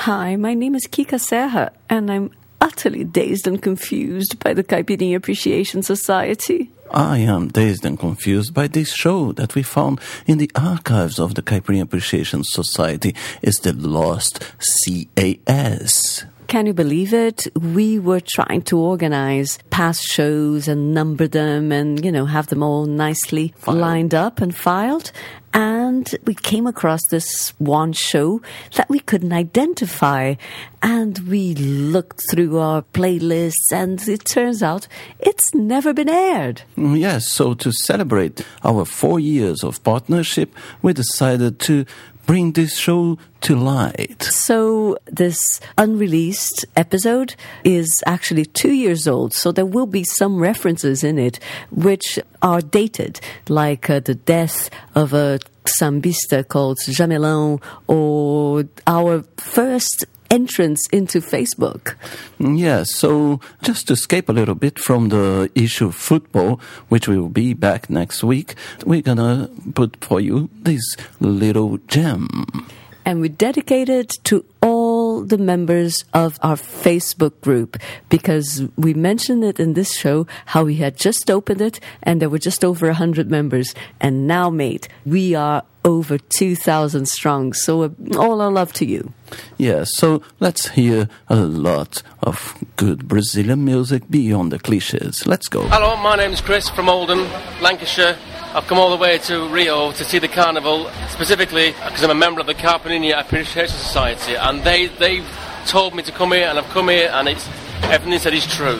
Hi, my name is Kika Serra, and I'm utterly dazed and confused by the Caipirinha Appreciation Society. I am dazed and confused by this show that we found in the archives of the Caipirinha Appreciation Society. It's the Lost CAS. Can you believe it? We were trying to organize past shows and number them and, have them all nicely lined up and filed. And we came across this one show that we couldn't identify. And we looked through our playlists and it turns out it's never been aired. Yes, so to celebrate our 4 years of partnership, we decided to bring this show to light. So this unreleased episode is actually 2 years old, so there will be some references in it which are dated, like the death of a sambista called Jamelão, or our first entrance into Facebook. Yes, so just to escape a little bit from the issue of football, which will be back next week, we're gonna put for you this little gem. And we dedicate it to all the members of our Facebook group, because we mentioned it in this show how we had just opened it and there were just over 100 members. And now, mate, we are over 2,000 strong. So all our love to you. Yeah, so let's hear a lot of good Brazilian music beyond the cliches. Let's go. Hello, my name's Chris from Oldham, Lancashire. I've come all the way to Rio to see the carnival, specifically because I'm a member of the Caipirinha Appreciation Society, and they've told me to come here, and I've come here, and everything they said is true.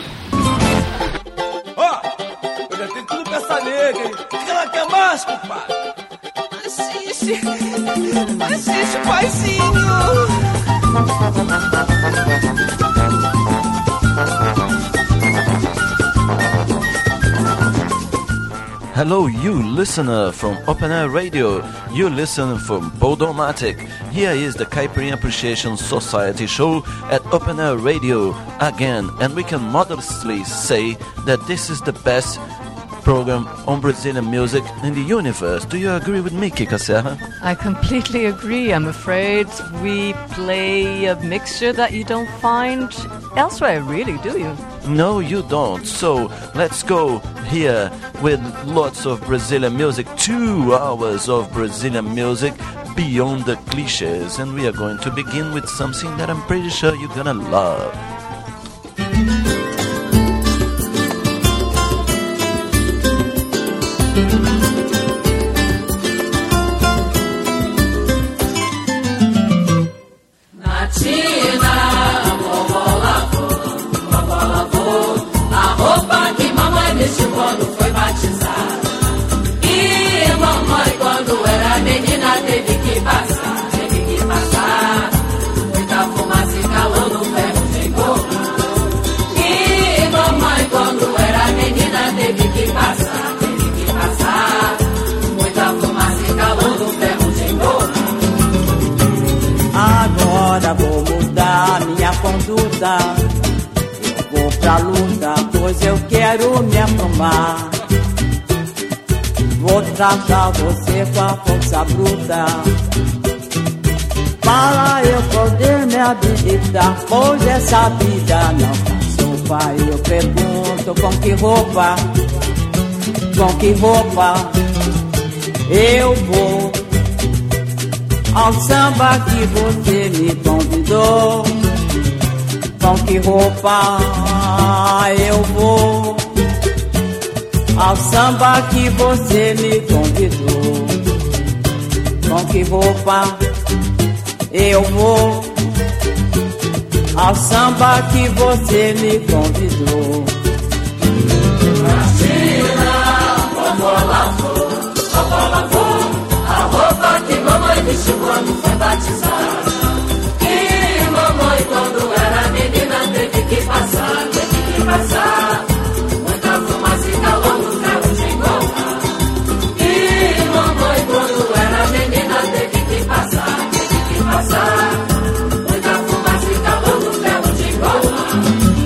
Eu já tenho tudo pra essa nega, hein? O que ela quer mais, compadre? Assiste, paizinho! Hello, you listener from Open Air Radio. You listen from Podomatic. Here is the Caipirinha Appreciation Society show at Open Air Radio again. And we can modestly say that this is the best program on Brazilian music in the universe. Do you agree with me, Kika Serra? I completely agree. I'm afraid we play a mixture that you don't find elsewhere, really, do you? No, you don't. So let's go here with lots of Brazilian music. 2 hours of Brazilian music beyond the cliches. And we are going to begin with something that I'm pretty sure you're gonna love. Quando foi batizada, e mamãe quando era menina teve que passar, muita fumaça e calor no ferro de engordar. E mamãe quando era menina teve que passar, muita fumaça e calor no ferro de engordar. Agora vou mudar minha conduta. Vou pra luta, pois eu quero me aprumar. Vou tratar você com a força bruta, para eu poder me habilitar. Pois essa vida não tá sopa. Eu pergunto com que roupa eu vou ao samba que você me convidou. Com que roupa eu vou ao samba que você me convidou? Com que roupa eu vou ao samba que você me convidou? Imagina como ela for, a roupa que mamãe vestiu quando foi batizada. E mamãe quando era menina teve que passar, muita fumaça e calor no ferro de engordar. E mamãe quando era menina teve que passar, muita fumaça e calor no ferro de engordar.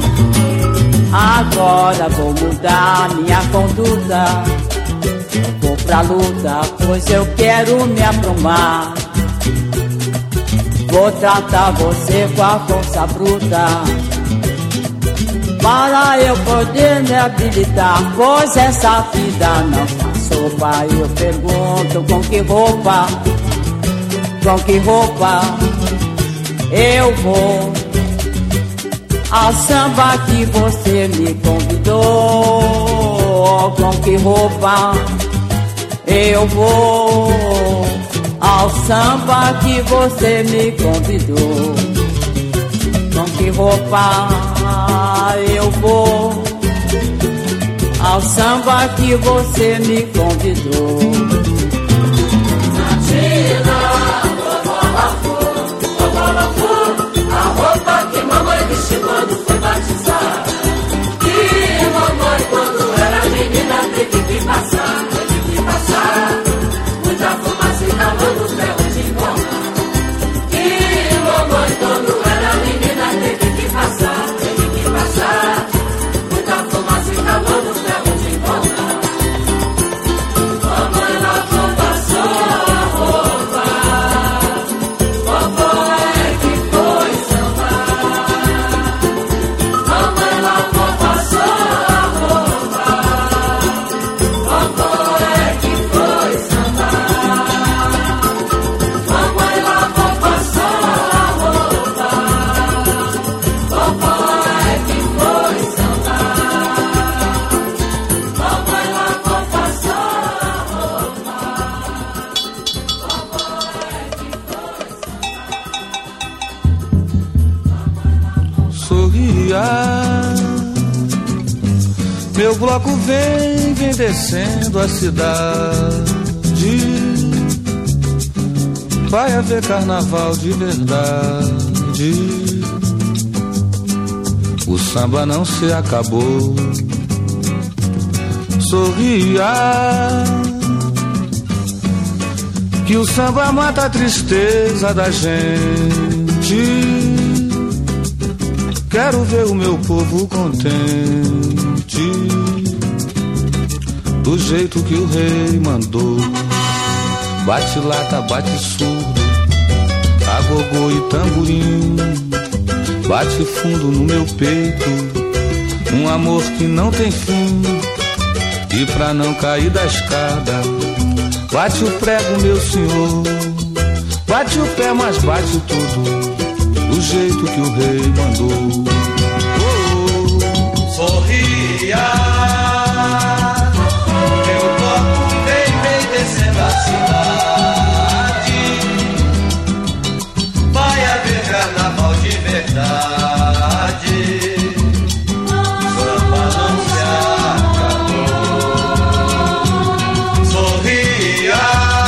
Agora vou mudar minha conduta. Vou pra luta, pois eu quero me aprumar. vou tratar você com a força bruta, para eu poder me habilitar, pois essa vida não faz sopa. Eu pergunto com que roupa eu vou ao samba que você me convidou. Com que roupa eu vou ao samba que você me convidou? Com que roupa eu vou ao samba que você me convidou? A roupa que mamãe vestiu quando foi batizada, que mamãe quando era menina teve que passar, muita fumaça e calor no ferro de bomba. Que mamãe quando era menina teve que passar, muita fumaça e calor no ferro de bomba. Mamãe lavou, passou a roupa, vovó é que foi sambar. Mamãe lavou, passou a roupa, vovó é que foi sambar. Mamãe lavou, passou a roupa, vovó é que foi sambar. Mamãe lavou, passou a roupa, Sorria, meu bloco vem descendo a cidade. Vai haver carnaval de verdade. O samba não se acabou. Sorria, que o samba mata a tristeza da gente. Quero ver o meu povo contente, do jeito que o rei mandou. Bate lata, bate surdo, agogô e tamborim. Bate fundo no meu peito, um amor que não tem fim. E pra não cair da escada, bate o prego, meu senhor. Bate o pé, mas bate tudo, do jeito que o rei mandou. Sorria, meu bloco vem descendo a cidade. Vai haver carnaval de verdade. Samba não se acabou. Sorria,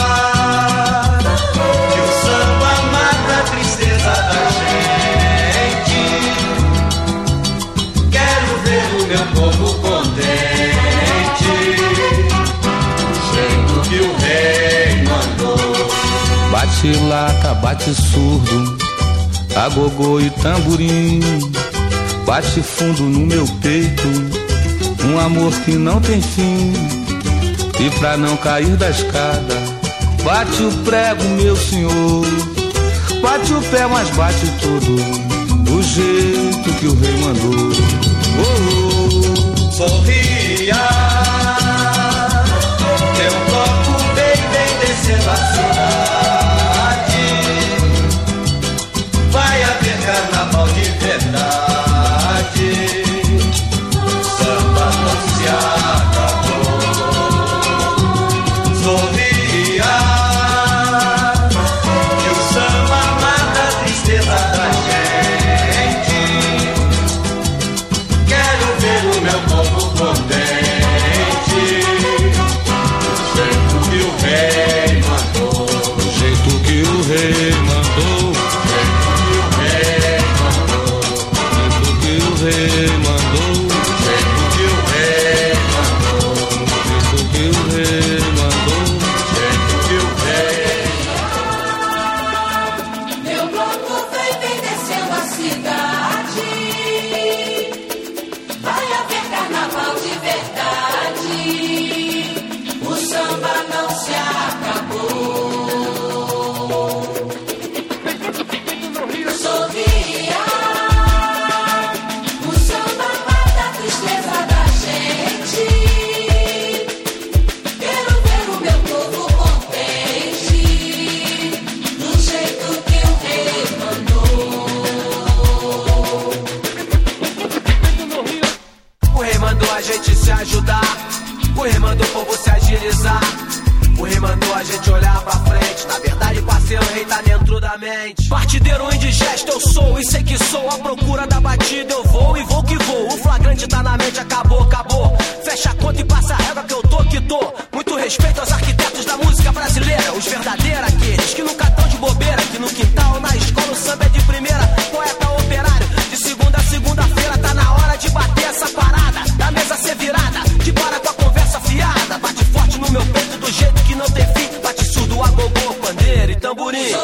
que o samba mata a tristeza da gente. Quero ver o meu povo contente, do jeito que o rei mandou. Bate lata, bate surdo, agogô e tamborim. Bate fundo no meu peito, um amor que não tem fim. E pra não cair da escada, bate o prego, meu senhor. Bate o pé, mas bate tudo, do jeito que o rei mandou. Sorria, meu bloco vem descendo a cidade. Vai haver carnaval de verdade. Samba não se acabou. Sorria, que o samba mata a tristeza da gente. Quero ver o meu povo contente, do jeito que o rei mandou. Partideiro indigesto eu sou e sei que sou. À procura da batida eu vou e vou que vou. O flagrante tá na mente, acabou, acabou. Fecha a conta e passa a régua que eu tô que tô. Muito respeito aos arquitetos da música brasileira, os verdadeiros, aqueles que nunca tão de bobeira, que no quintal, na escola o samba é de primeira. Poeta operário, de segunda a segunda-feira. Tá na hora de bater essa parada, da mesa ser virada, de para com a conversa fiada. Bate forte no meu peito do jeito que não tem fim. Bate surdo, agogô, pandeiro e tamborim.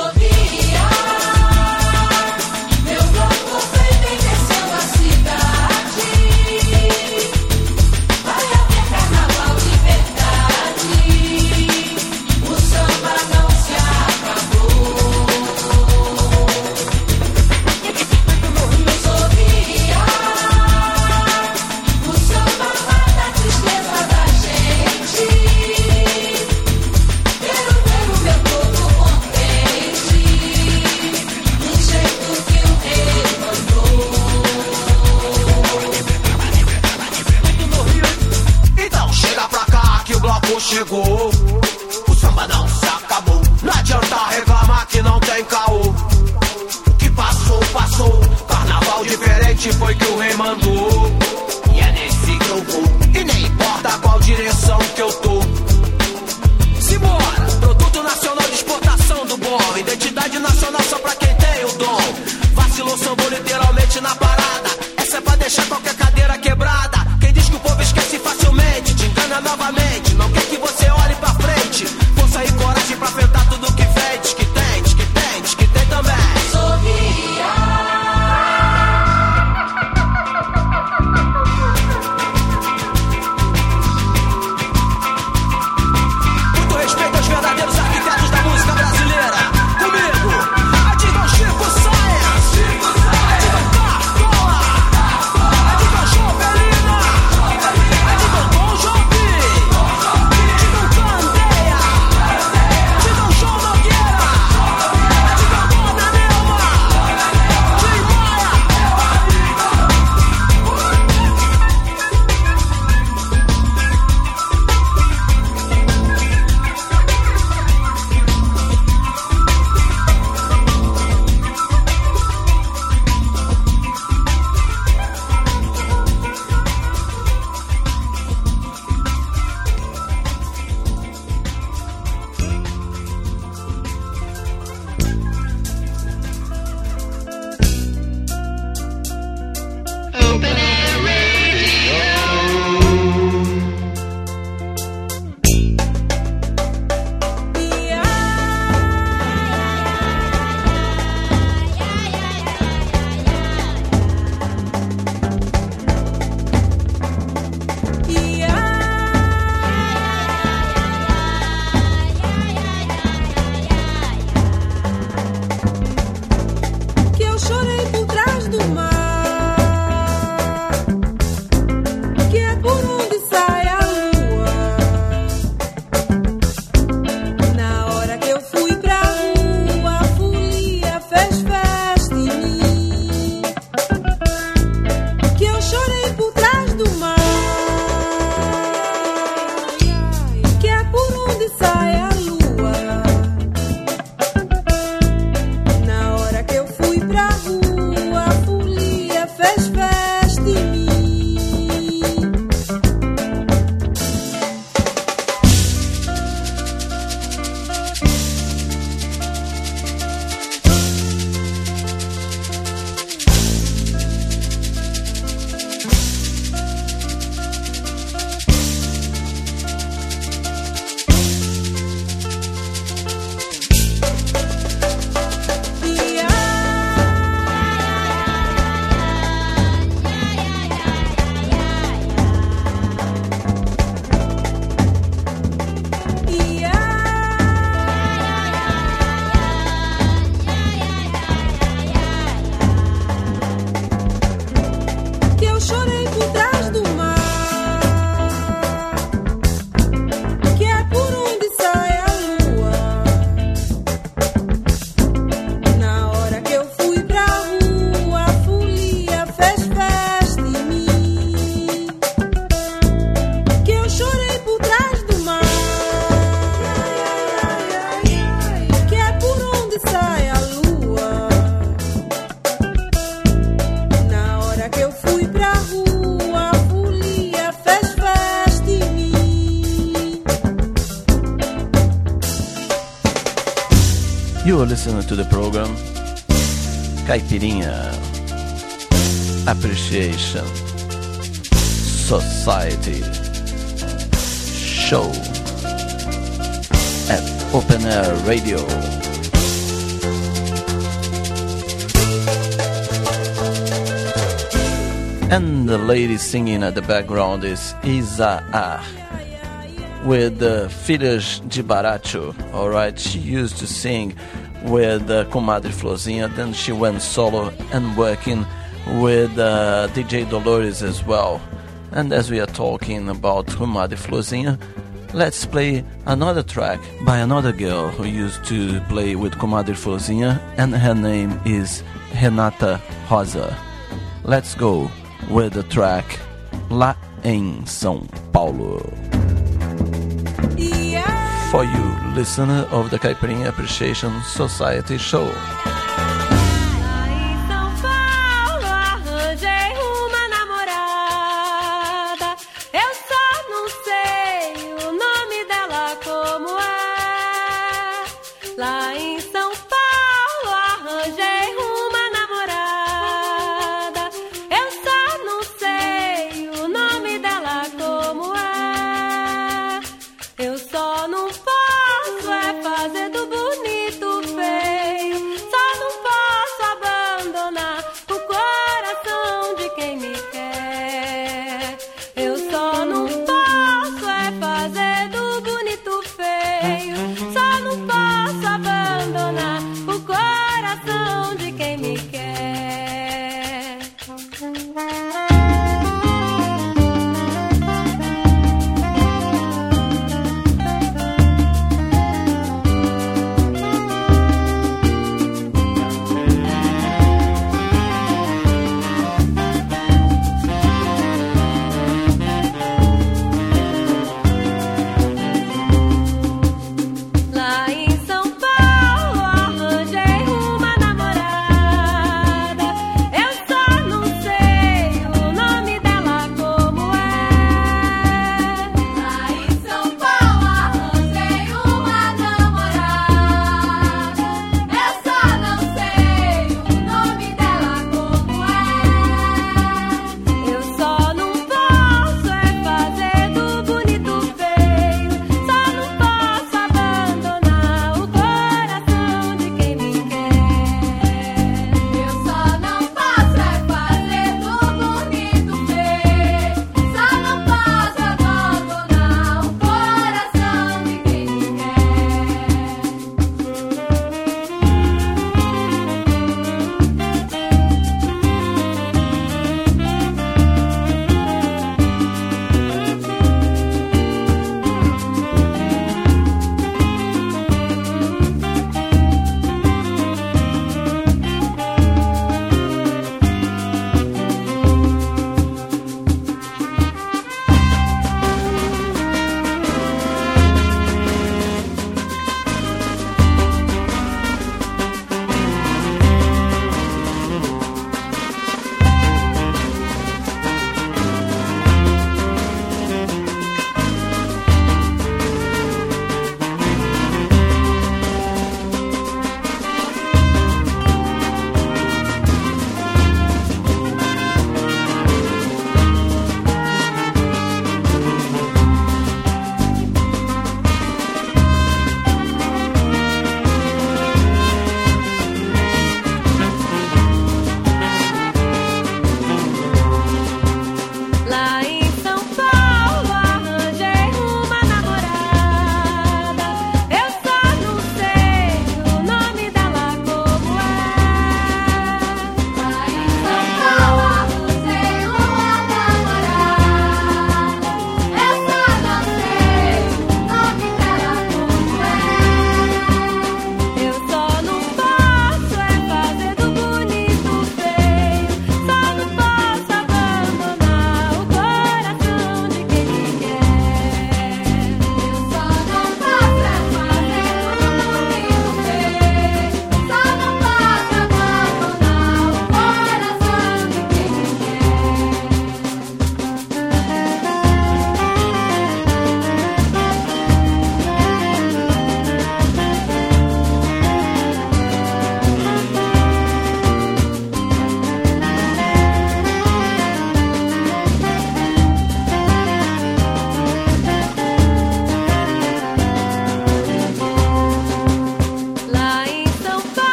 Chegou, o samba não se acabou. Não adianta reclamar que não tem caô. O que passou, passou. Carnaval diferente foi que o rei mandou. E é nesse que eu vou. E nem importa qual direção que eu tô. Simbora, produto nacional de exportação do bom. Identidade nacional só pra quem tem o dom. Vacilou, sambou literalmente na parada. Essa é pra deixar qualquer cadeira quebrada. Quem diz que o povo esquece facilmente te engana novamente. Não quer que você olhe pra frente. Força e coragem pra enfrentar tudo que vem. Diz que tem, diz que tem, diz que tem também. Muito respeito aos verdadeiros arquitetos da música brasileira. Comigo, Adigão Chico Science, Adigão Cartola, Adigão listening to the program Caipirinha Appreciation Society Show at Open Air Radio. And the lady singing at the background is Isa A with Filhas de Baracho. Alright, she used to sing with Comadre Florzinha, then she went solo and working with DJ Dolores as well. And as we are talking about Comadre Florzinha, let's play another track by another girl who used to play with Comadre Florzinha, and her name is Renata Rosa. Let's go with the track Lá em São Paulo. For you, listener of the Caipirinha Appreciation Society Show. Só não posso é fazer do bonito feio. Só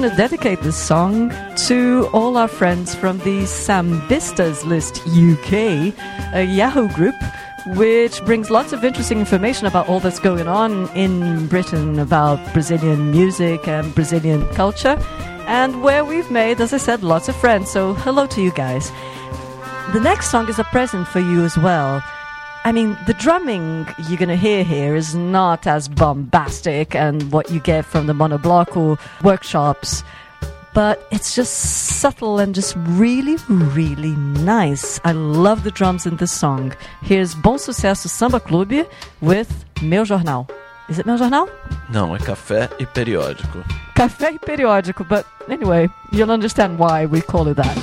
to dedicate this song to all our friends from the Sambistas List UK, a Yahoo group which brings lots of interesting information about all that's going on in Britain, about Brazilian music and Brazilian culture, and where we've made, as I said, lots of friends. So hello to you guys. The next song is a present for you as well. I mean, the drumming you're going to hear here is not as bombastic and what you get from the Monobloco workshops, but it's just subtle and just really, really nice. I love the drums in this song. Here's Bom Sucesso Samba Clube with Meu Jornal. Is it Meu Jornal? Não, é Café e Periódico. Café e Periódico, but anyway, you'll understand why we call it that.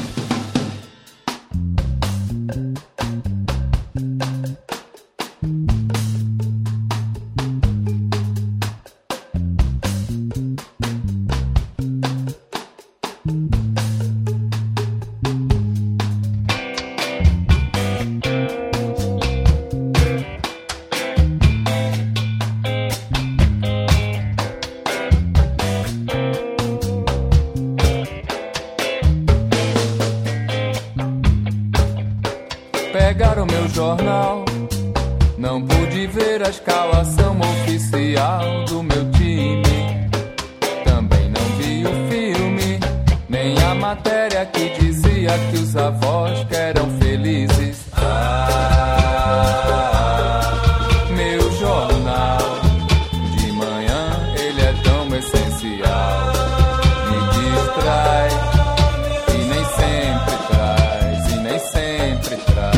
Pegaram meu jornal, não pude ver a escalação oficial do meu time. Também não vi o filme, nem a matéria que dizia que os avós que eram felizes. Meu jornal, de manhã ele é tão essencial. Me distrai, e nem sempre traz, e nem sempre traz.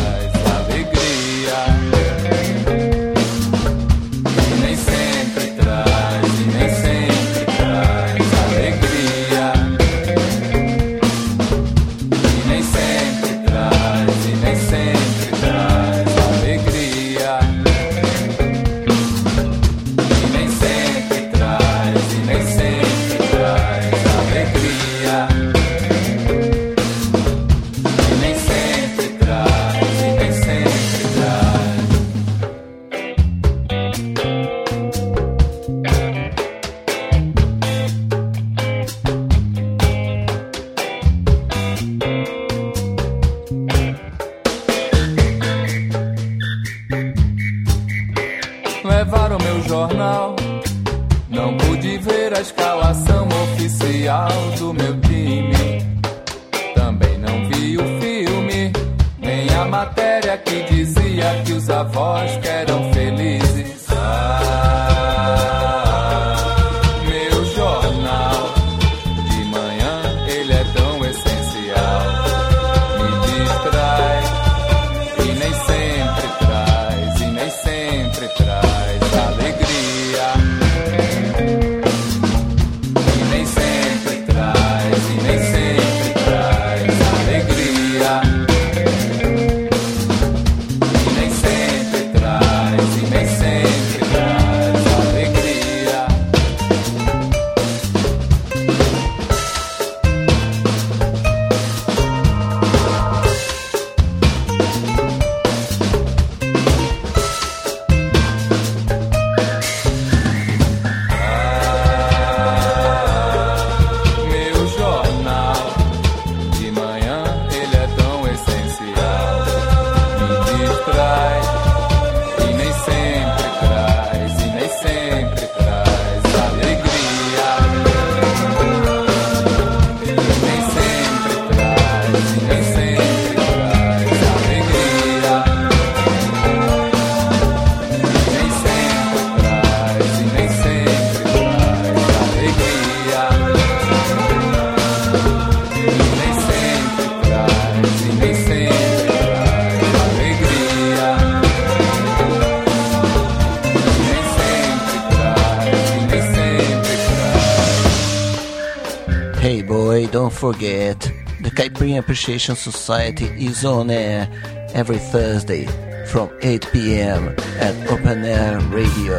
Levaram meu jornal, não pude ver a escalação oficial do meu time. Também não vi o filme, nem a matéria que dizia que os avós que eram felizes. Meu jornal, de manhã ele é tão essencial. Me distrai, e nem sempre traz, e nem sempre traz. Hey boy, don't forget, the Caipirinha Appreciation Society is on air every Thursday from 8 p.m. at Open Air Radio.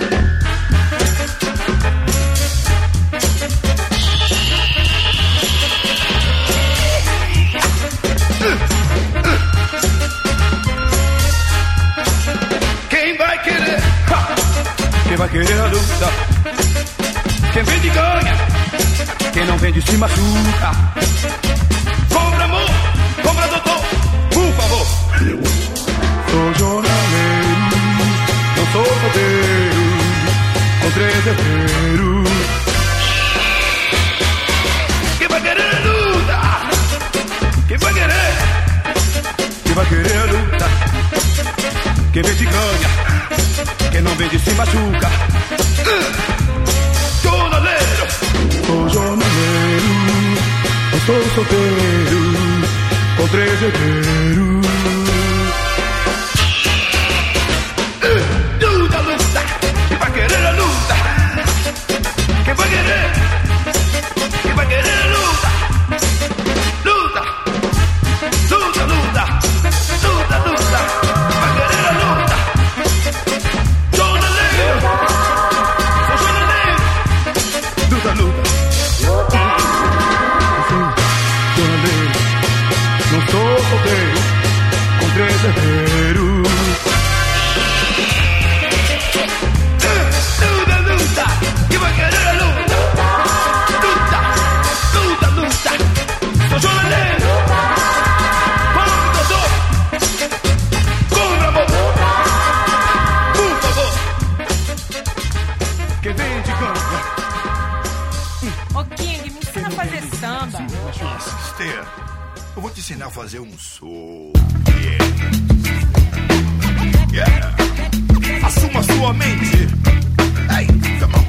Quem vai querer? Quem vai querer a luta? Quem vende ganha, quem não vende se machuca. Compra amor, compra doutor, por favor. Sou jornaleiro, não sou solteiro, com 3 herdeiros. Quem vai querer luta? Quem vai querer? Quem vai querer luta? Quem vende ganha, quem não vende se machuca. Jornaleiro, sou jornaleiro, não sou solteiro, com 3 herdeiros. Luta, luta, quem vai querer a luta? Quem vai querer? Quem vai querer a luta? Luta, luta, luta, luta, luta, vai querer a luta? Jornaleiro, sou jornaleiro, luta, luta. Jornaleiro, não sou solteiro, com 3 herdeiros. Luta, luta, que vai querer a luta? Luta, luta, luta, sou jornaleiro. Vamos, doutor, compra amor, por favor. Quem vende ganha. Ô King, me ensina a fazer samba. Nossa, Esther, eu vou te ensinar a fazer um soul. Yeah. Assuma sua mente. Aí, tá bom.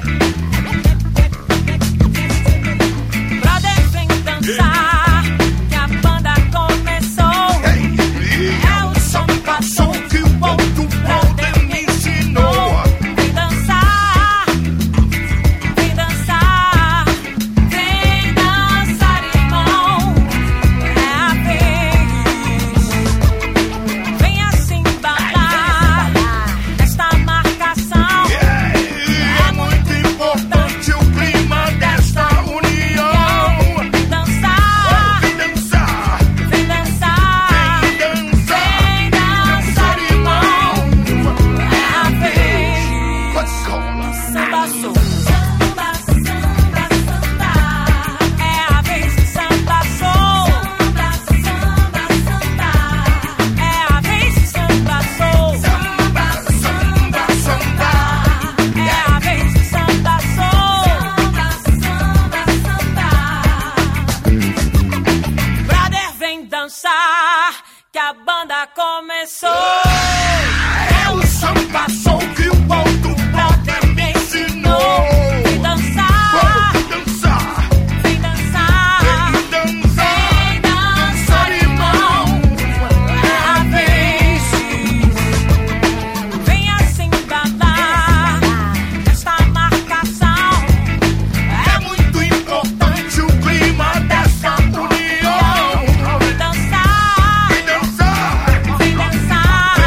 Brother, vem dançar, que a banda começou. É o samba som que o outro brother me ensinou. Vem dançar, vem dançar, vem dançar, irmão. É a vez. Vem assim balar esta marcação. É muito importante o clima desta união. Vem dançar, vem dançar, vem dançar, vem dançar, irmão. É a vez. Samba soul. Samba, samba, samba. É a vez do samba soul. Samba, samba, samba. É a vez do samba soul. Samba, samba, samba. É a vez do samba soul. Samba, samba, samba. Brother, vem dançar, que a banda começou. É o samba soul que o outro brother me ensinou. Vem dançar, vem dançar, vem dançar, irmão. É a vez. Vem assim balar esta marcação. É muito importante o clima dessa união. Vem dançar, vem dançar, vem dançar,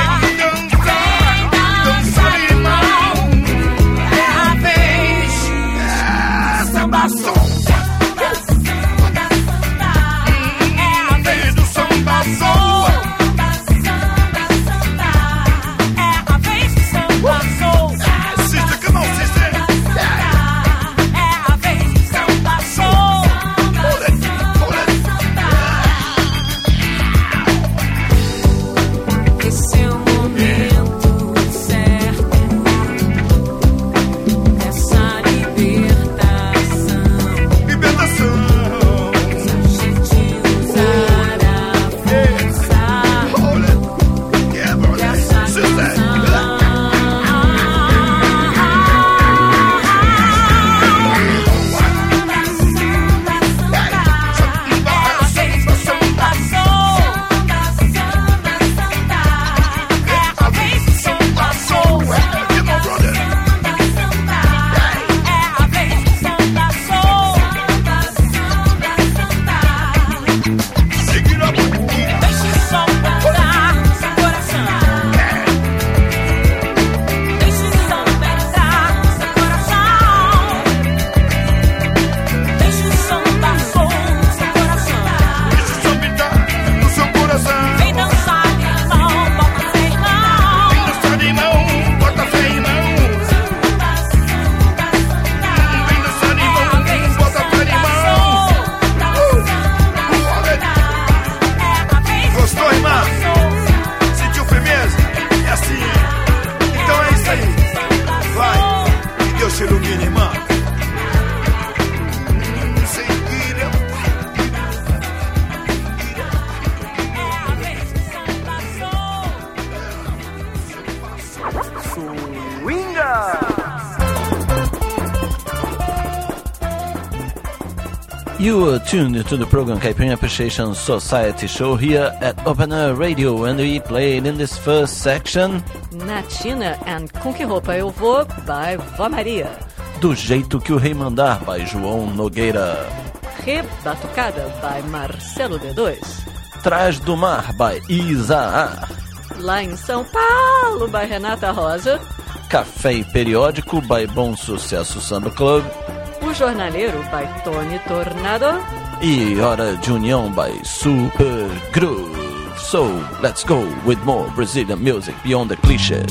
You are tuned to the program Caipirinha Appreciation Society show here at Open Air Radio, and we played in this first section Natina and Com Que Roupa Eu Vou by Vó Maria. Do Jeito Que o Rei Mandar by João Nogueira. Rebatucada by Marcelo D2. Trás do Mar by Isa. Lá em São Paulo by Renata Rosa. Café e Periódico by Bom Sucesso Samba Club. O Jornaleiro by Tony Tornado. E Hora de União by Super Groove. So, let's go with more Brazilian music beyond the clichés.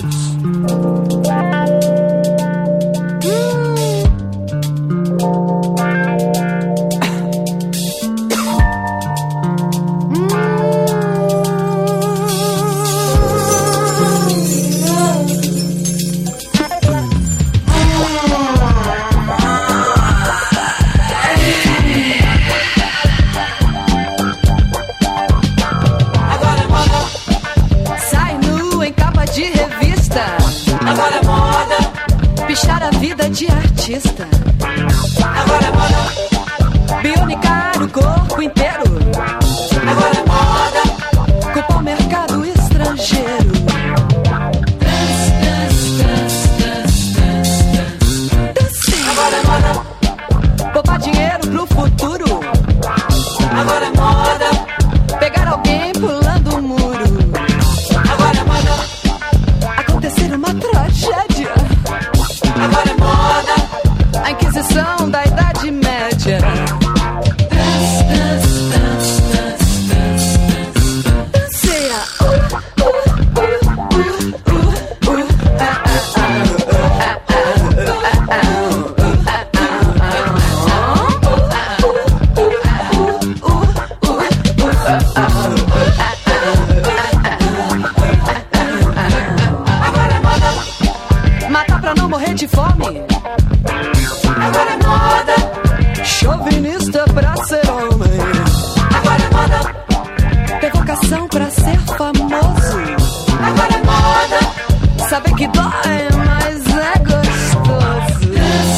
De artista. Agora é moda bionicar o corpo inteiro. Agora é moda culpar o mercado estrangeiro. Agora é moda poupar dinheiro pro futuro. Agora é moda pegar alguém pulando o muro. Agora é moda acontecer uma tragédia. Agora é moda a Inquisição da Idade Média. Agora é moda matar pra não morrer de fome. Agora é moda chauvinista pra ser homem. Agora é moda ter vocação pra ser famoso. Agora é moda saber que dói, mas é gostoso.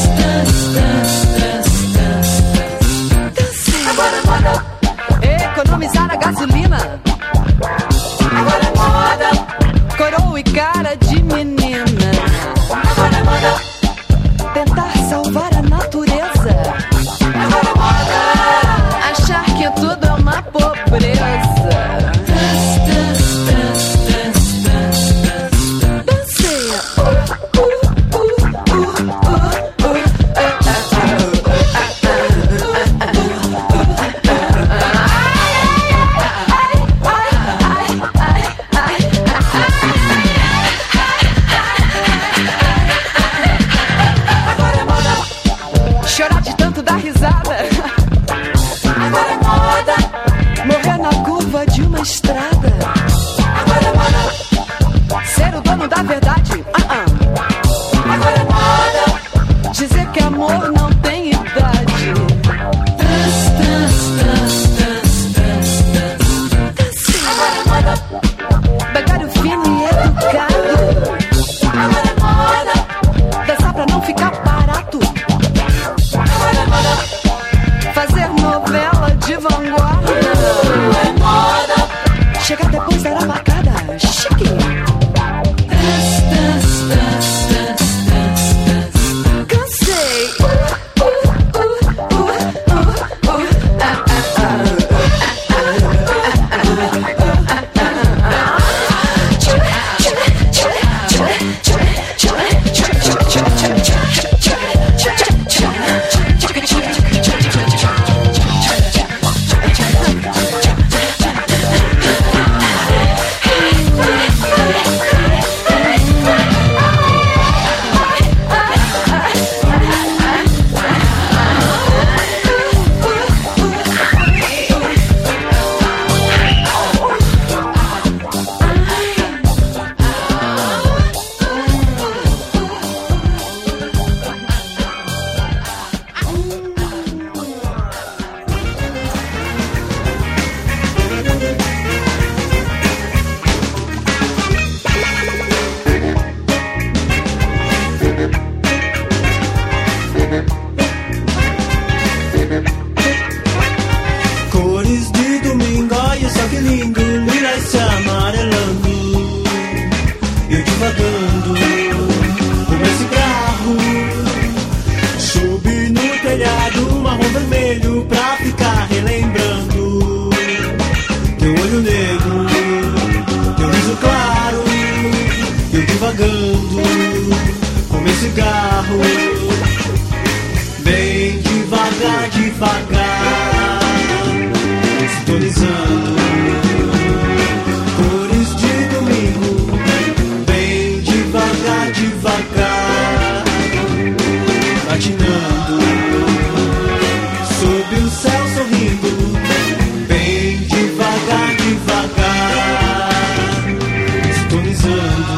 Agora é moda economizar a gasolina. Agora é moda coroa e cara de menina. Agora é moda tentar salvar a natureza. Agora é moda achar que tudo é uma pobreza. Danceia. Chorar de tanto dar risada. Agora é moda sintonizando. Cores de domingo, bem devagar, devagar, patinando sob o céu sorrindo, bem devagar, devagar, sintonizando.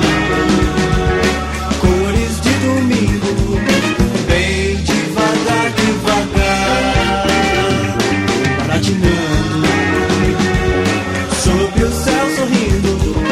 Cores de domingo, bem devagar, devagar, patinando sob o céu sorrindo.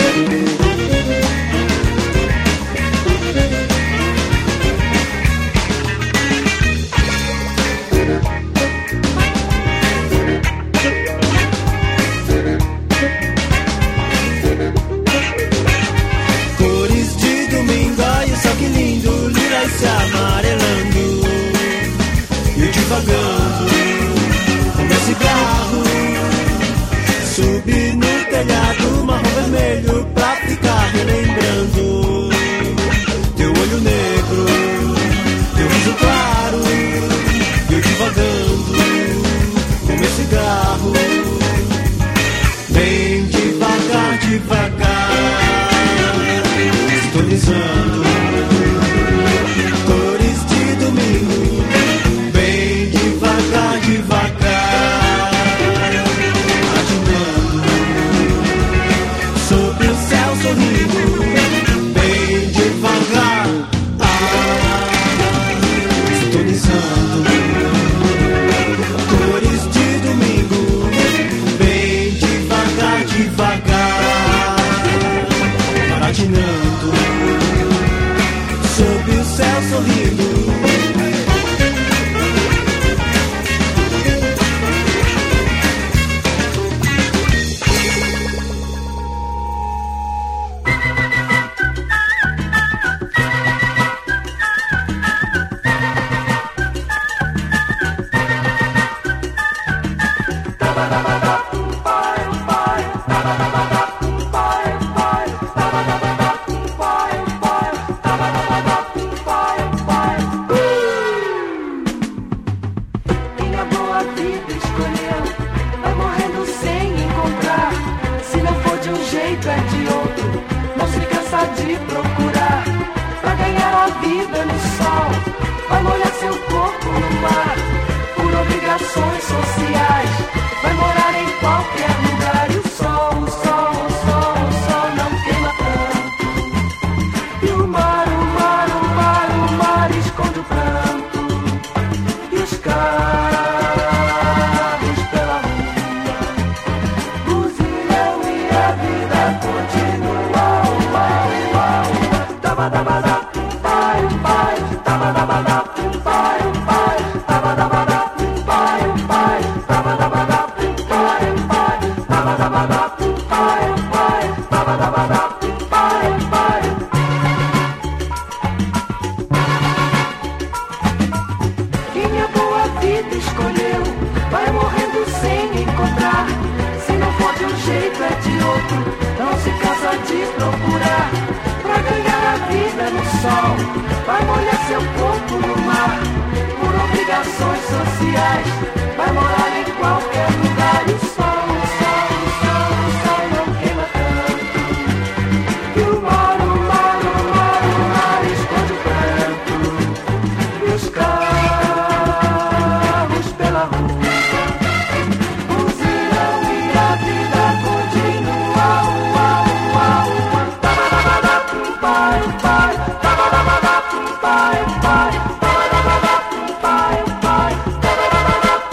Cores de domingo, olha só que lindo, lira se amarelando e eu divagando com meu cigarro. Subi no telhado, marrom vermelho, pra ficar relembrando teu olho negro, teu riso claro, e eu divagando com meu cigarro, bem devagar, devagar, sintonizando. Cores de domingo, bem devagar, devagar, patinando sob o céu sorrindo, bem devagar, sintonizando. Cores de domingo, bem devagar, devagar, patinando sob o céu sorrindo. Minha boa vida escolheu, vai morrendo sem encontrar. Se não for de um jeito é de outro, não se cansa de procurar. Pra ganhar a vida no sol, vai molhar seu corpo no mar. Por obrigações sociais, vai morar em qualquer lugar. E o sol, o sol, o sol, o sol não queima tanto. E o mar, o mar, o mar, o mar esconde o pranto. E os carros pela rua buzilham e a vida continua. Tabadabada, pai, pai, tabadabada, pai, pai, tabadabada, pai, pai, tabadabada, pai, pai, tabadabada, pai, pai, tabadabada, pai, pai. Minha boa vida escolheu, vai morrendo sem encontrar. Se não for de um jeito é de outro, não se cansa de procurar. Pra ganhar a vida no sol, vai molhar seu corpo no mar. Por obrigações sociais, vai morar em qualquer lugar. E o sol, o sol, o sol, o sol não queima tanto. E o mar, o mar, o mar, o mar esconde o pranto. E os carros pela rua buzilham e a vida continua. Tabadabada, pai, pai, tabadabada, pai, pai, tabadabada, pai, pai, tabadabada,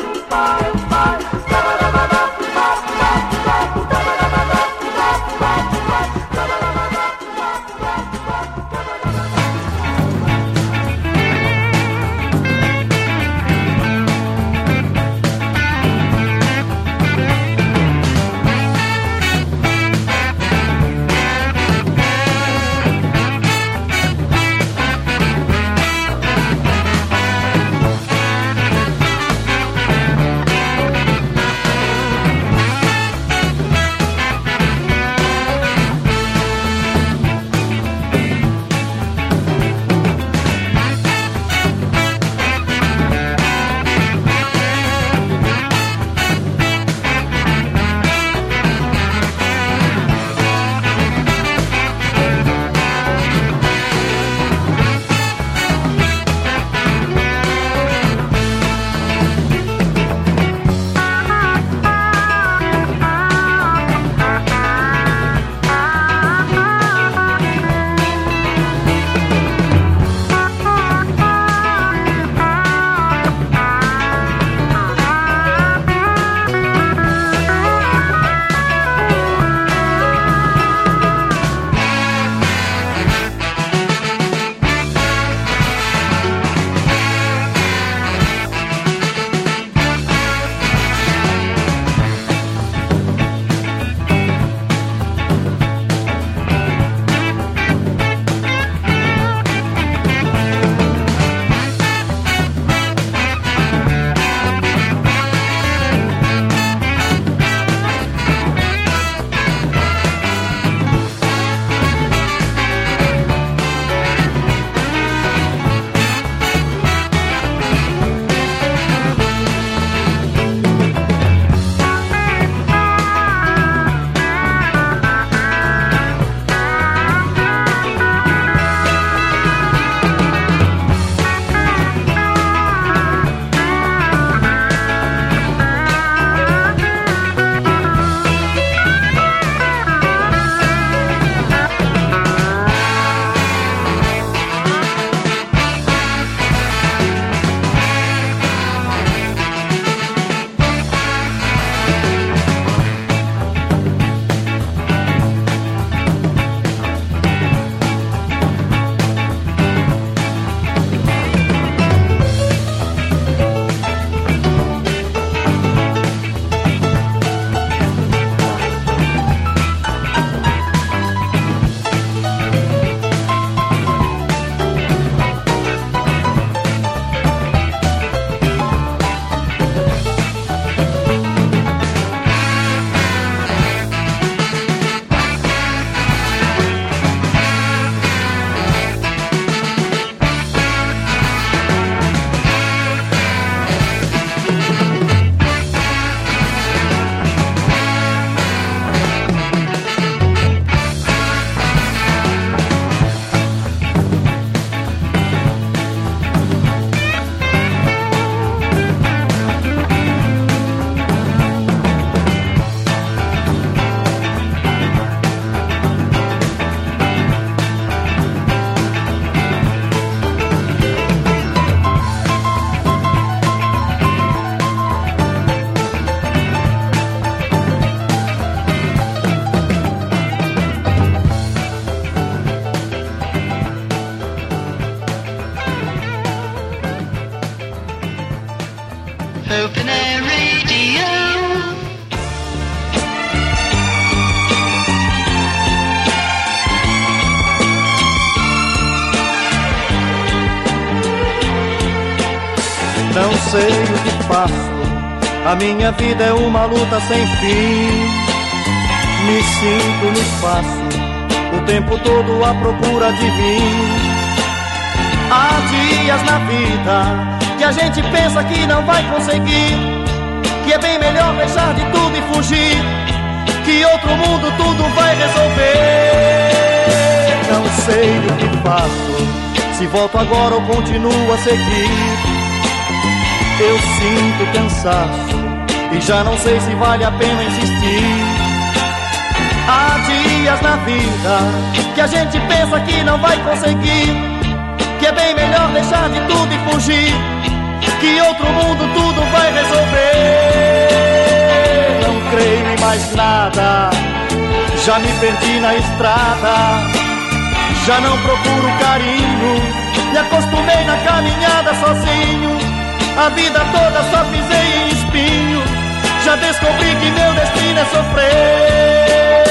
sei o que faço, a minha vida é uma luta sem fim. Me sinto no espaço, o tempo todo à procura de mim. Há dias na vida que a gente pensa que não vai conseguir, que é bem melhor deixar de tudo e fugir, que outro mundo tudo vai resolver. Não sei o que faço, se volto agora ou continuo a seguir. Eu sinto cansaço e já não sei se vale a pena insistir. Há dias na vida que a gente pensa que não vai conseguir, que é bem melhor deixar de tudo e fugir, que outro mundo tudo vai resolver. Não creio em mais nada, já me perdi na estrada, já não procuro carinho, me acostumei na caminhada sozinho. A vida toda só pisei em espinho, já descobri que meu destino é sofrer.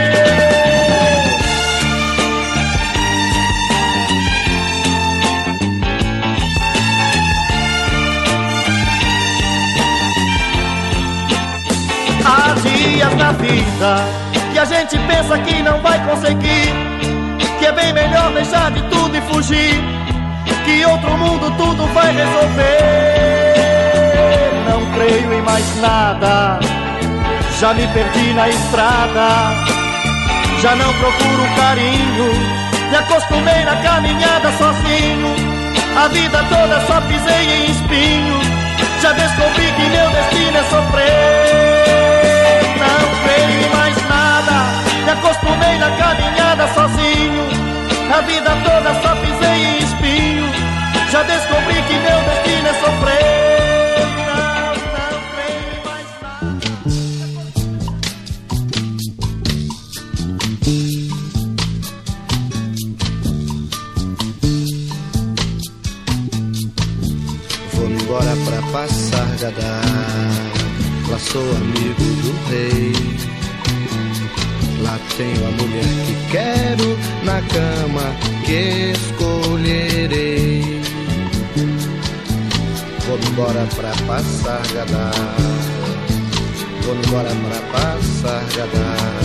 Há dias na vida que a gente pensa que não vai conseguir, que é bem melhor deixar de tudo e fugir, que outro mundo tudo vai resolver. Não creio em mais nada, já me perdi na estrada, já não procuro carinho, me acostumei na caminhada sozinho. A vida toda só pisei em espinho, já descobri que meu destino é sofrer. Não creio em mais nada, me acostumei na caminhada sozinho. A vida toda só pisei em espinho, já descobri que meu destino é sofrer. Não creio em mais Vou embora pra passar Gadar, lá sou amigo do rei. Lá tenho a mulher que quero, na cama que escolherei. Vou embora pra passar Gadar, vou embora pra passar Gadar.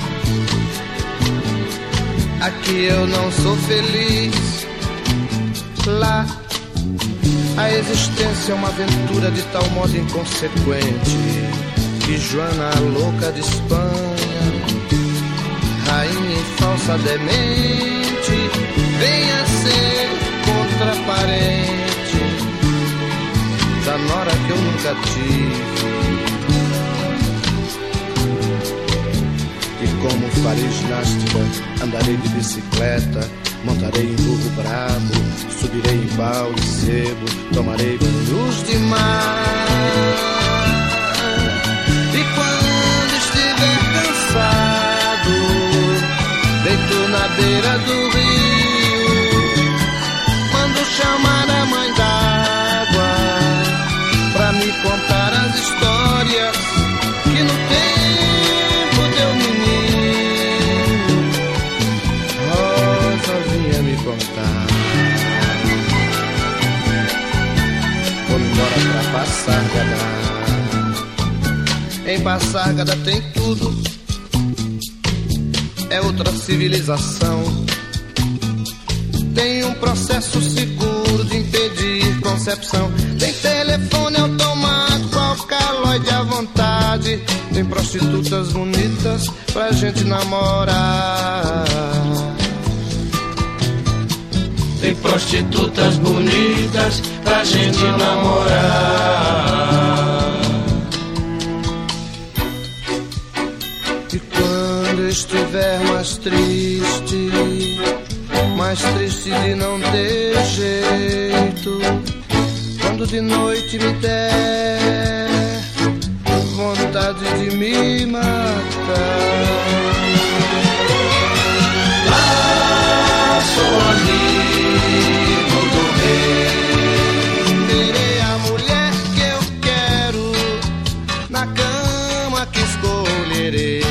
Aqui eu não sou feliz, lá a existência é uma aventura de tal modo inconsequente que Joana, a louca de Espanha, rainha e falsa demente, venha ser contraparente da nora que eu nunca tive. E como farei ginástica, andarei de bicicleta, montarei em burro brabo, subirei em pau e sebo, tomarei banhos de mar. E quando estiver cansado, deito na beira do rio, mando chamar a mãe d'água pra me contar as histórias que no tempo deu menino Rosa vinha me contar. Vou embora pra Passargada. Em Passargada tem tudo, é outra civilização. Tem um processo seguro de impedir concepção. Tem telefone automático, alcaloide à vontade. Tem prostitutas bonitas pra gente namorar. Tem prostitutas bonitas pra gente namorar. E quando estiver mais triste de não ter jeito, quando de noite me der vontade de me matar, lá sou amigo do rei. Terei a mulher que eu quero, na cama que escolherei.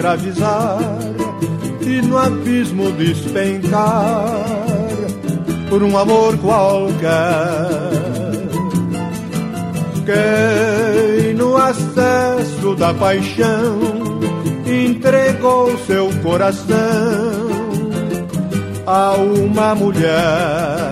escravizar e no abismo despencar por um amor qualquer. Quem no acesso da paixão entregou seu coração a uma mulher,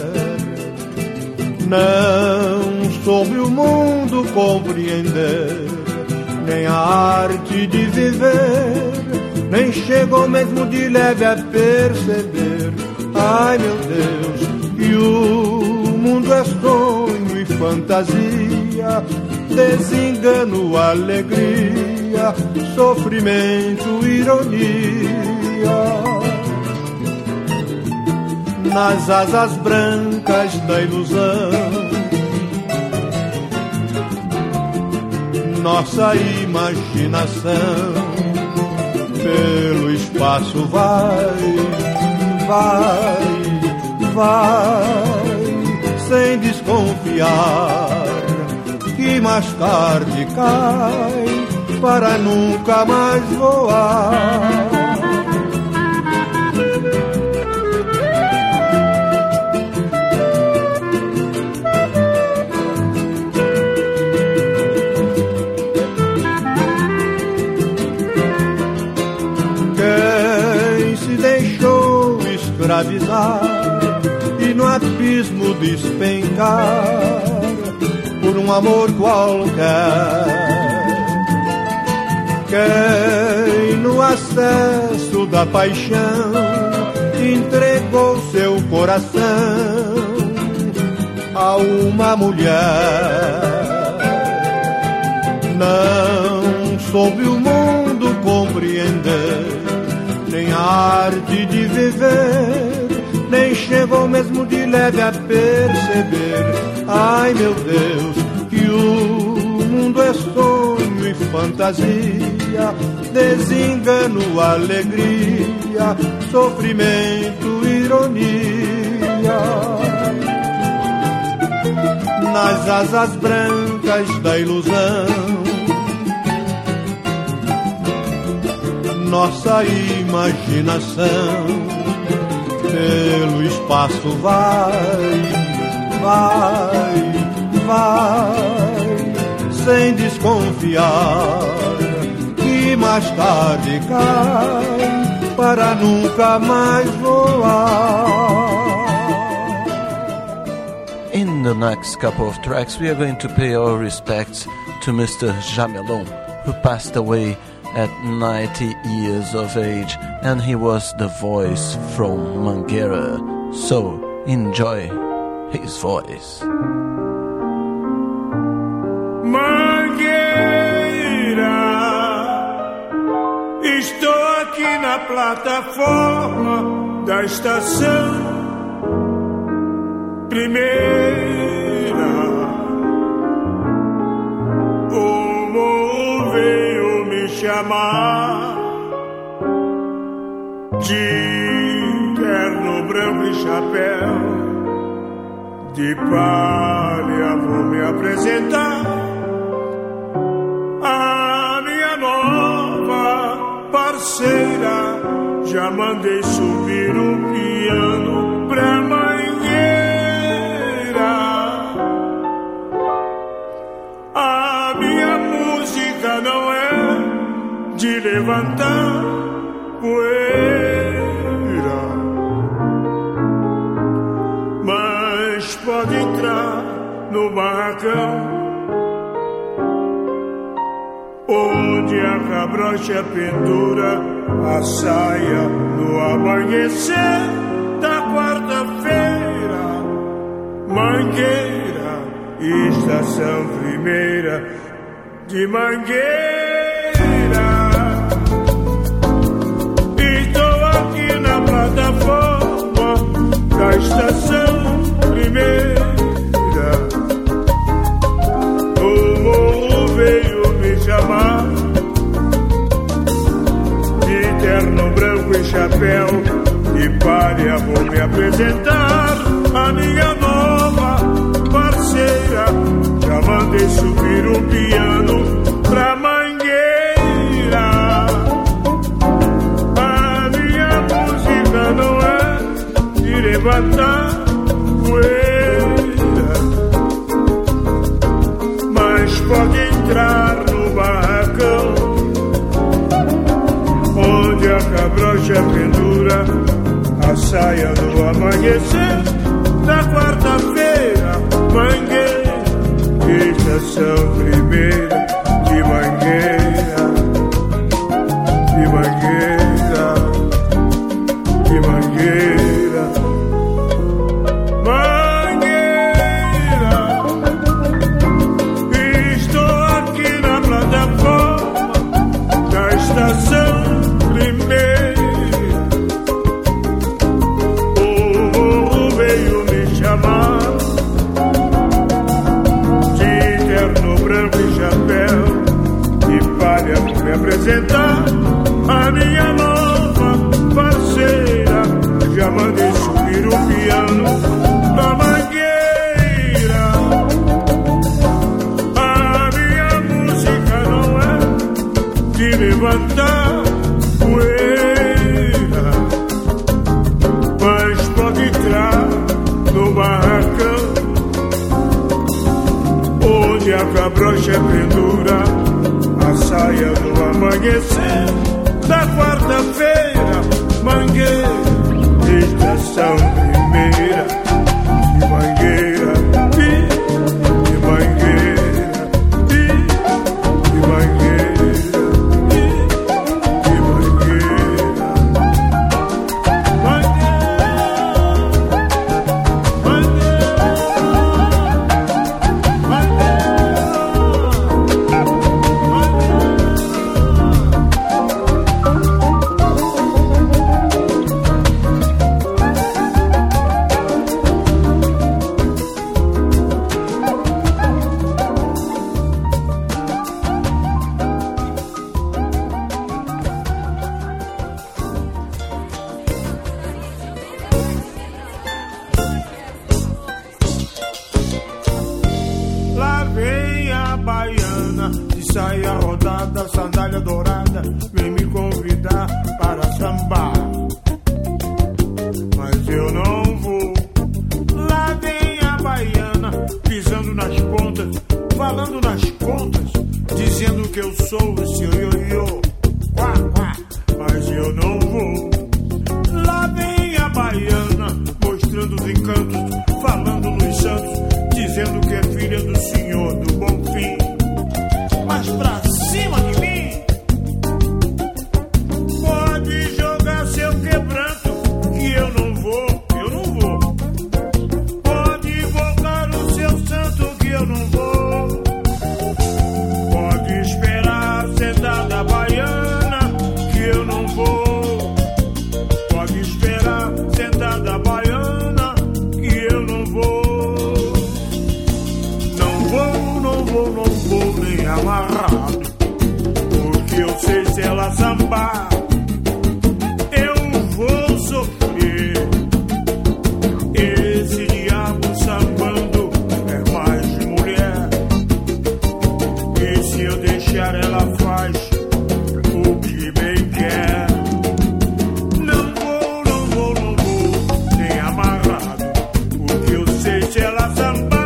não soube o mundo compreender, nem a arte de viver, nem chegou mesmo de leve a perceber. Ai meu Deus, e o mundo é sonho e fantasia, desengano, alegria, sofrimento, ironia. Nas asas brancas da ilusão, nossa imaginação pelo espaço vai, sem desconfiar que mais tarde cai para nunca mais voar. Escravizar e no abismo despencar por um amor qualquer. Quem no acesso da paixão entregou seu coração a uma mulher, não soube o mundo compreender, nem a arte de viver, nem chegou mesmo de leve a perceber. Ai meu Deus, que o mundo é sonho e fantasia, desengano, alegria, sofrimento, ironia. Nas asas brancas da ilusão, nossa imaginação pelo espaço vai, sem desconfiar que mais tarde cai para nunca mais voar. In the next couple of tracks, we are going to pay our respects to Mr. Jamelon, who passed away at 90 years of age, and he was the voice from Mangueira. So enjoy his voice. Mangueira, estou aqui na plataforma da estação primeira. O morro veio me chamar de terno branco e chapéu de palha. Vou me apresentar, a minha nova parceira. Já mandei subir o piano pra Mangueira. A minha música não é de levantar poeira, mas pode entrar no barracão onde a cabrocha pendura a saia no amanhecer da quarta-feira. Mangueira, estação primeira de Mangueira. Estou aqui na plataforma da estação primeira. O morro veio me chamar de terno branco e chapéu de palha. Vou me apresentar, a minha nova parceira. Já mandei subir o piano pra Mangueira. levantar poeira, mas pode entrar no barracão onde a cabrocha pendura a saia do amanhecer da quarta-feira. Mangueira, estação primeira de Mangueira, de Mangueira, de Mangueira, Mangueira. Estou aqui na plataforma da estação primeira. O veio me chamar de terno branco e chapéu e palha me apresentar a minha nova parceira. Já mandei subir o piano da Mangueira. A minha música não é de levantar poeira, mas pode entrar no barracão onde a cabrocha pendura a saia do amanhecer da quarta-feira. Mangueira, estação primeira de Mangueira, de Mangueira, de Mangueira, de Mangueira. Lá vem a baiana de saia rodada, sandália dourada, vem me convidar para sambar, mas eu não vou. Lá vem a baiana pisando nas pontas, falando nas contas, dizendo que eu sou o seu ioiô, quá, quá, mas eu não vou. Lá vem a baiana mostrando os encantos, falando nos santos, dizendo que é filha do Senhor do Bonfim. Mas pra cima de mim pode jogar seu quebranto, que eu não vou, eu não vou. Pode invocar o seu santo, que eu não vou. Pode esperar sentada a baiana, que eu não vou. Pode esperar sentada a baiana, que eu não vou. Não vou nem amarrado, porque eu sei se ela sambar, eu vou sofrer. Esse diabo sambando é mais de mulher, e se eu deixar ela faz o que bem quer. Não vou nem amarrado, porque eu sei se ela sambar.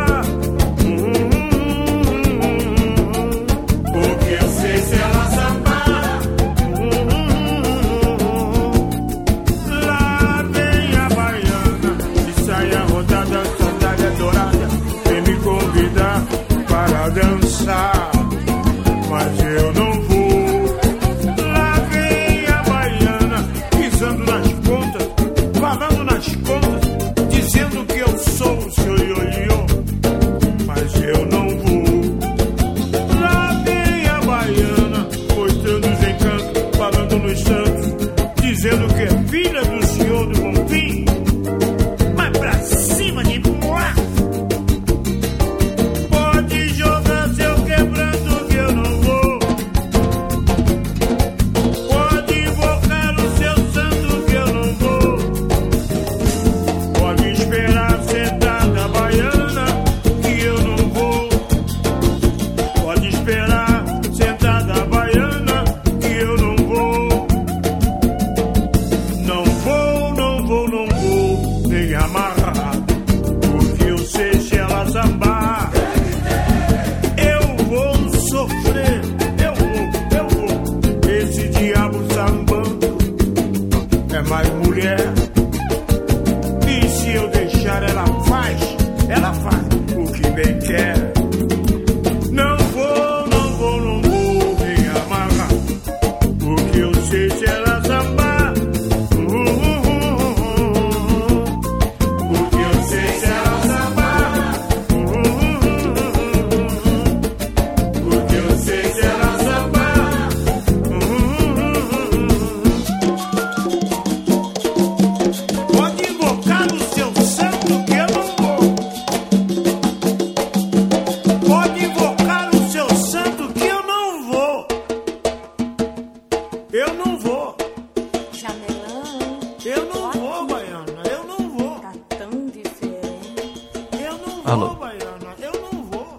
Dançar, mas eu não vou. Lá vem a baiana pisando nas pontas, falando nas contas, dizendo que eu sou o seu ioiô, mas eu não vou. Lá vem a baiana mostrando os encantos, falando nos santos, dizendo que é filha do Senhor do Bonfim. Mas pra cima de mim pode jogar seu quebranto, mulher ela faz o que bem quer. Não vou me amarrar, porque eu sei se ela sambar. Porque eu sei se ela sambar. Porque eu sei se ela sambar. Pode invocar o seu santo que eu não vou. Pode invocar o seu santo que eu não vou. Eu não vou. Jamelão. Eu não vou, Baiana. Eu não vou. Tá tão diferente. Eu não vou, Alô. Baiana. Eu não vou.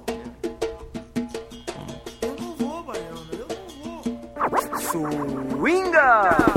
Eu não vou, Baiana. Eu não vou. Swinga!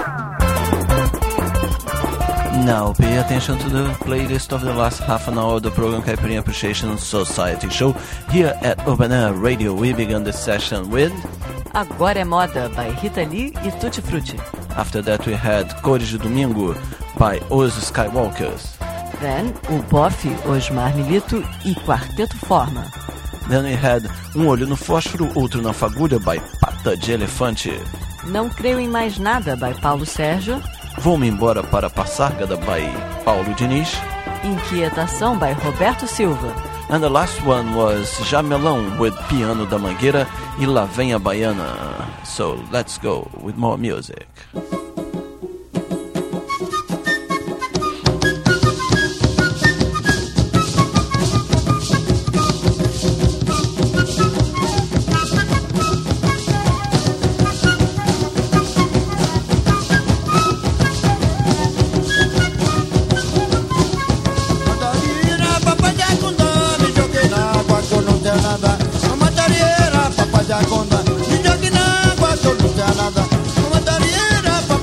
Now pay attention to the playlist of the last half an hour of the program Caipirinha Appreciation Society show here at Open Air Radio. We began the session with... Agora é Moda, by Rita Lee e Tutti Frutti. After that we had Cores de Domingo by Os Skywalkers. Then, o Boff, Osmar Milito e Quarteto Forma. Then we had Um Olho no Fósforo, Outro na Fagulha by Pata de Elefante. Não Creio em Mais Nada, by Paulo Sérgio. Vou-me embora para Passárgada by Paulo Diniz. Inquietação, by Roberto Silva. And the last one was Jamelão with Piano da Mangueira e Lá Vem a Baiana. So let's go with more music. Matarieira, papai de Acondá, me joguei na água que eu não tenho nada. Matarieira, papai de Acondá, me joguei na água que eu não tenho nada. Matarieira,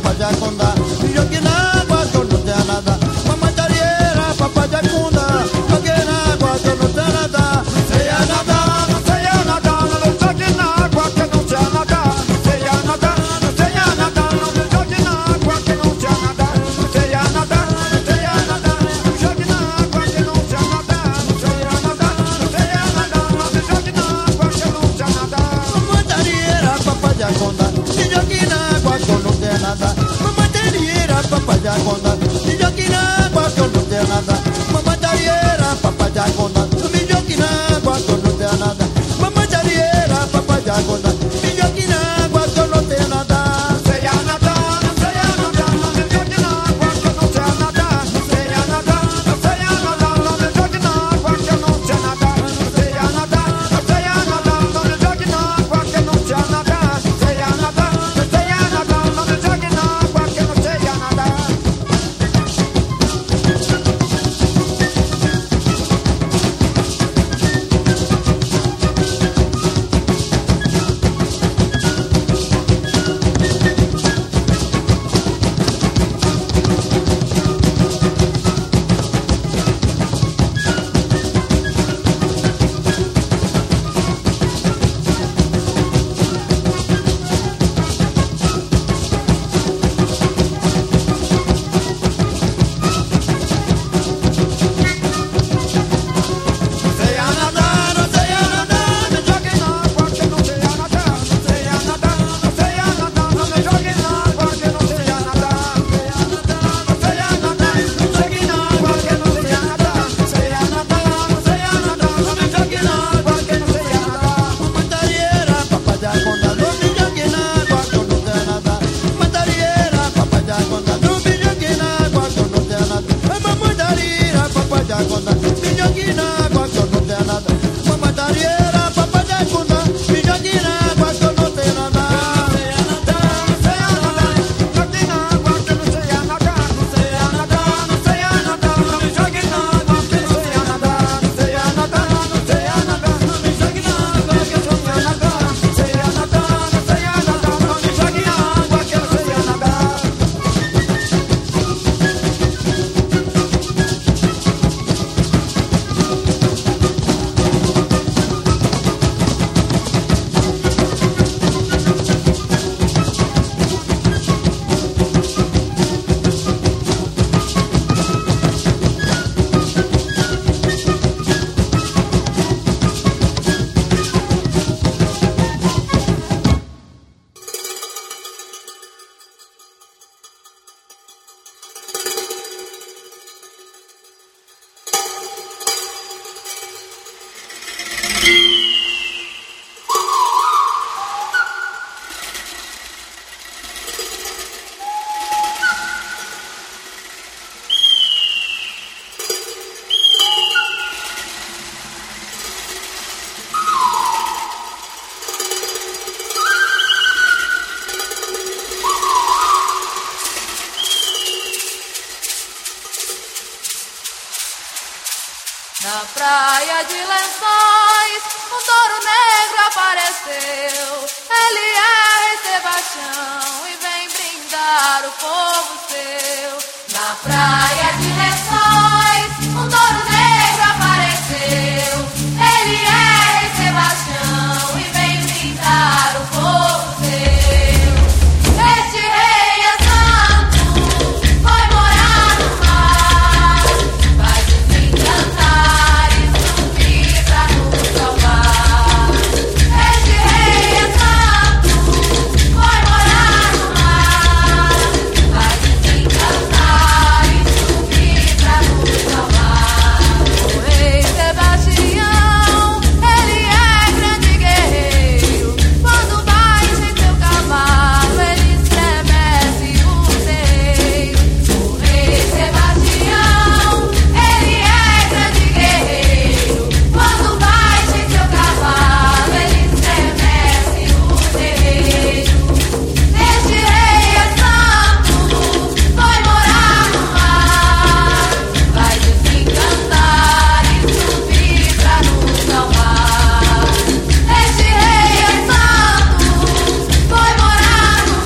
Na praia de Lençóis, um touro negro apareceu. Ele é Rei Sebastião e vem brindar o povo seu. Na praia de Lençóis, um touro negro apareceu. Ele é Rei Sebastião e vem brindar o povo seu. Este rei é santo, foi morar no mar, vai desencantar e subir pra nos salvar. Este rei é santo, foi morar no mar, vai desencantar e subir pra nos salvar. O rei Sebastião, ele é grande guerreiro, quando bate em seu cavalo, ele estremece o terreiro. O rei Sebastião, ele é grande guerreiro, quando bate em seu cavalo, ele estremece o terreiro. Este rei é santo, foi morar no mar, vai desencantar e subir pra nos salvar. Este rei é santo, foi morar no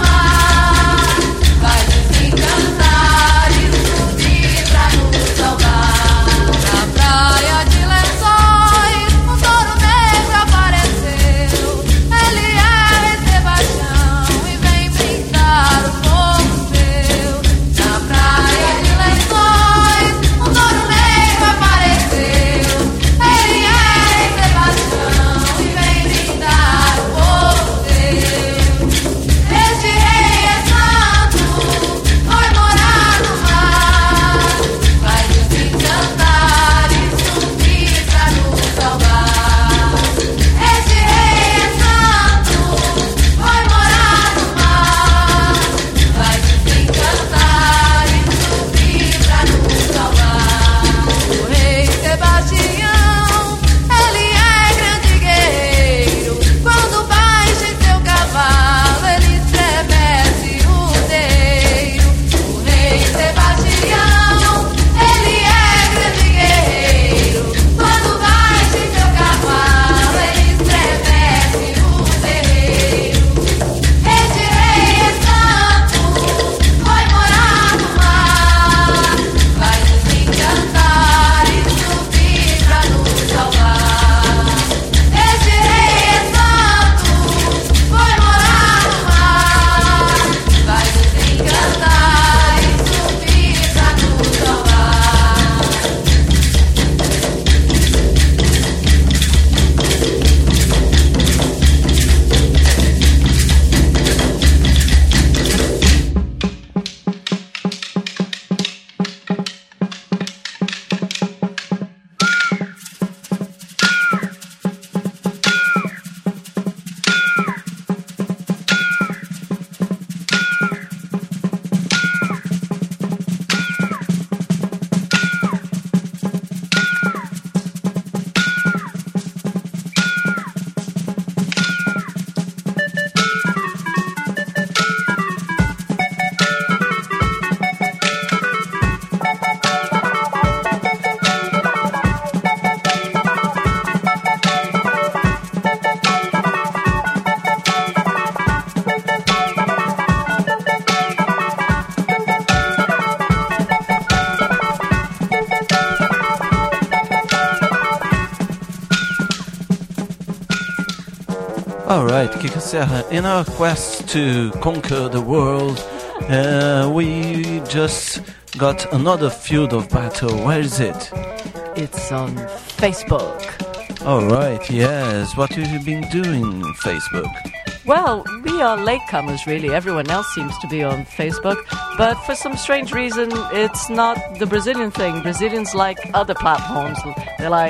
mar, vai desencantar e subir pra nos salvar. Na praia de Lençóis, um touro negro apareceu. Ele é Rei Sebastião e vem brindar o povo seu. Na praia de Lençóis, um touro negro apareceu. Ele é Rei Sebastião e vem brindar o povo seu. Este rei é santo, foi morar no mar, vai desencantar e subir pra nos salvar. Este rei é santo, foi morar no mar, vai desencantar e subir pra nos salvar. O rei Sebastião, ele é grande guerreiro, quando baixa em seu cavalo, ele estremece o terreiro. O rei Sebastião, ele é grande guerreiro, quando baixa em seu cavalo, ele estremece o terreiro. Este rei é santo, foi morar no mar, vai desencantar e subir pra nos salvar. Este rei é santo, foi morar no mar, vai desencantar e subir pra nos salvar. Alright, Kiko Serra, in our quest to conquer the world, we just got another field of battle. Where is it? It's on Facebook. Alright, yes. What have you been doing on Facebook? Well, we are latecomers, really. Everyone else seems to be on Facebook. But for some strange reason, it's not the Brazilian thing. Brazilians like other platforms. They like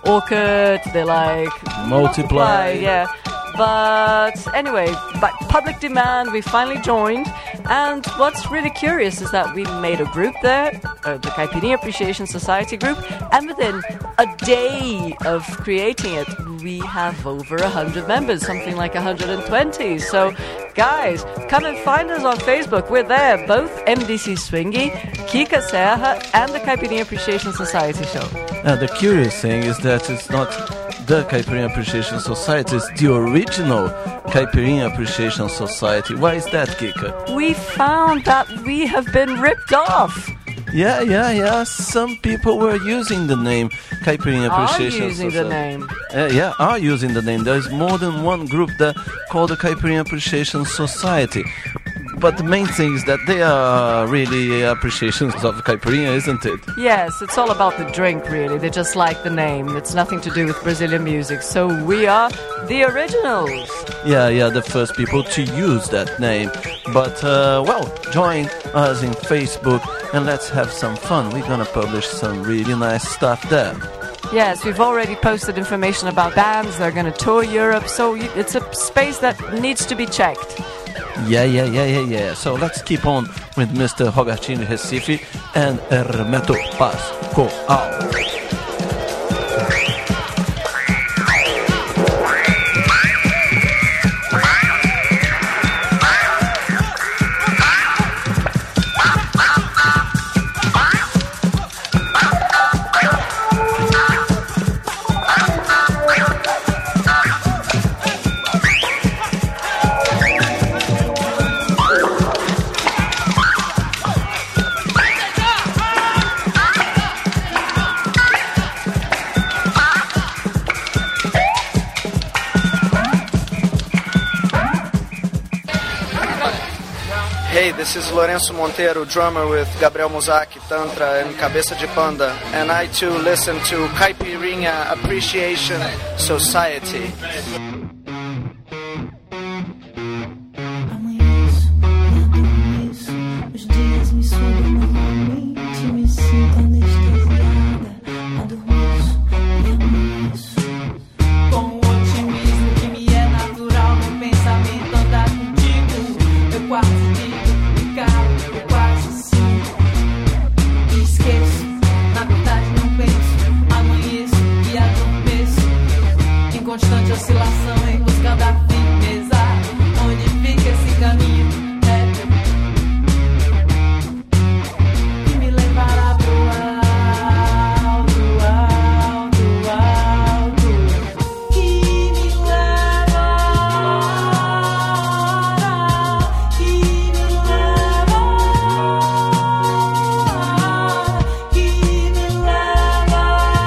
Orkut, they like Multiply. Yeah. But anyway, by public demand, we finally joined. And what's really curious is that we made a group there, the Caipirinha Appreciation Society group, and within a day of creating it, we have over 100 members, something like 120. So, guys, come and find us on Facebook. We're there, both MDC Swingy, Kika Serra, and the Caipirinha Appreciation Society show. The curious thing is that it's not the Caipirinha Appreciation Society, it's the original Caipirinha Appreciation Society. Why is that, Kika? We found that we have been ripped off. Yeah. Some people were using the name Caipirinha Appreciation Society. Are using the name. There's more than one group that called the Caipirinha Appreciation Society. But the main thing is that they are really appreciations of Caipirinha, isn't it? Yes, it's all about the drink, really. They just like the name. It's nothing to do with Brazilian music. So we are the originals. Yeah, the first people to use that name. But, join us in Facebook and let's have some fun. We're gonna publish some really nice stuff there. Yes, we've already posted information about bands. They're gonna tour Europe. So it's a space that needs to be checked. Yeah. So let's keep on with Mr. Robertinho Recife and Hermeto Pascoal. Hey, this is Lourenço Monteiro, drummer with Gabriel Muzaki, Tantra, and Cabeça de Panda, and I too listen to Caipirinha Appreciation Society. Constante oscilação em busca da firmeza. Onde fica esse caminho reto que me levará pro alto, alto, alto, que me leva, que me leva, que me leva.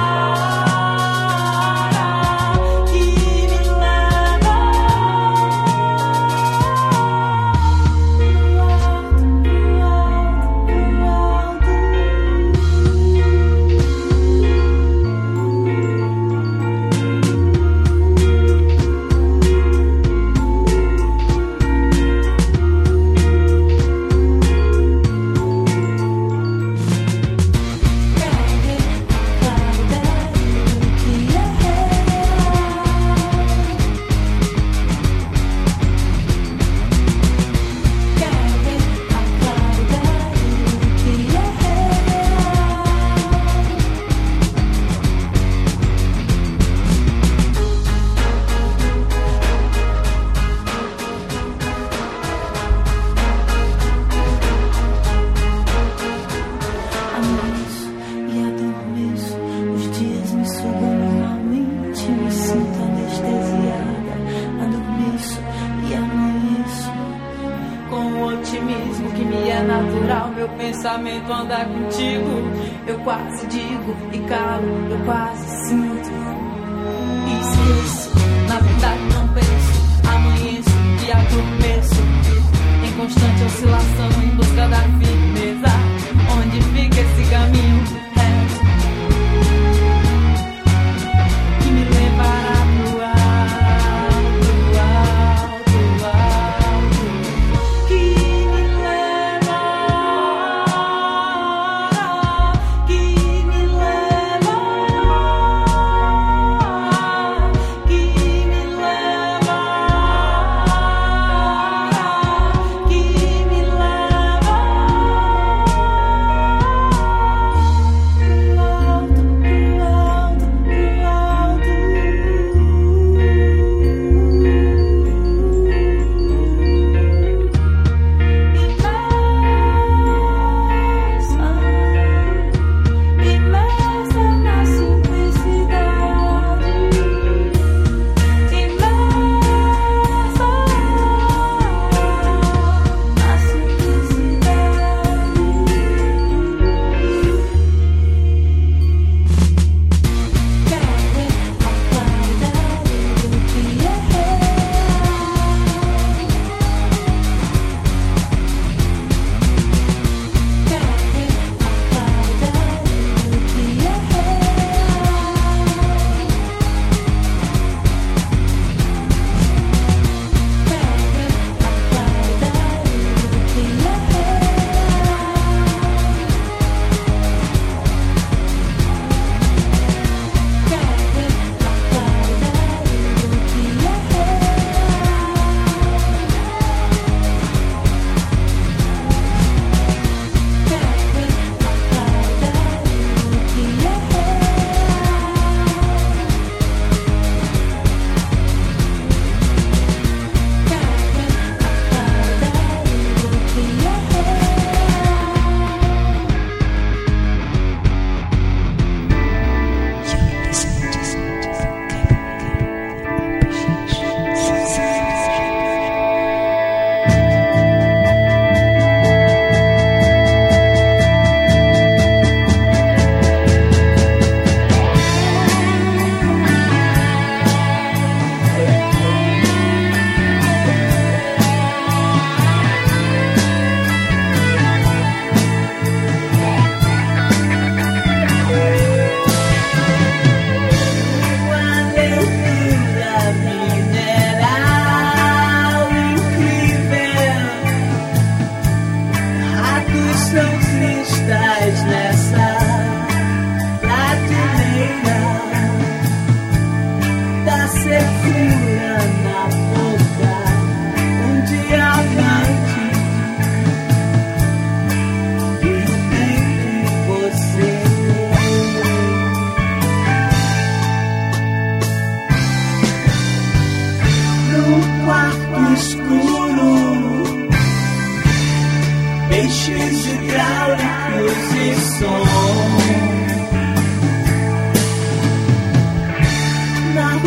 Pensamento andar contigo, eu quase digo e calo, eu quase sinto e esqueço, na verdade não penso, amanheço e adormeço, em constante oscilação em busca da firmeza, onde fica esse caminho reto que me levará pro alto, alto, alto, que me leva. Que me leva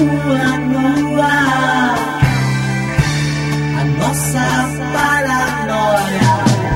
rua nua, a nossa paranoia.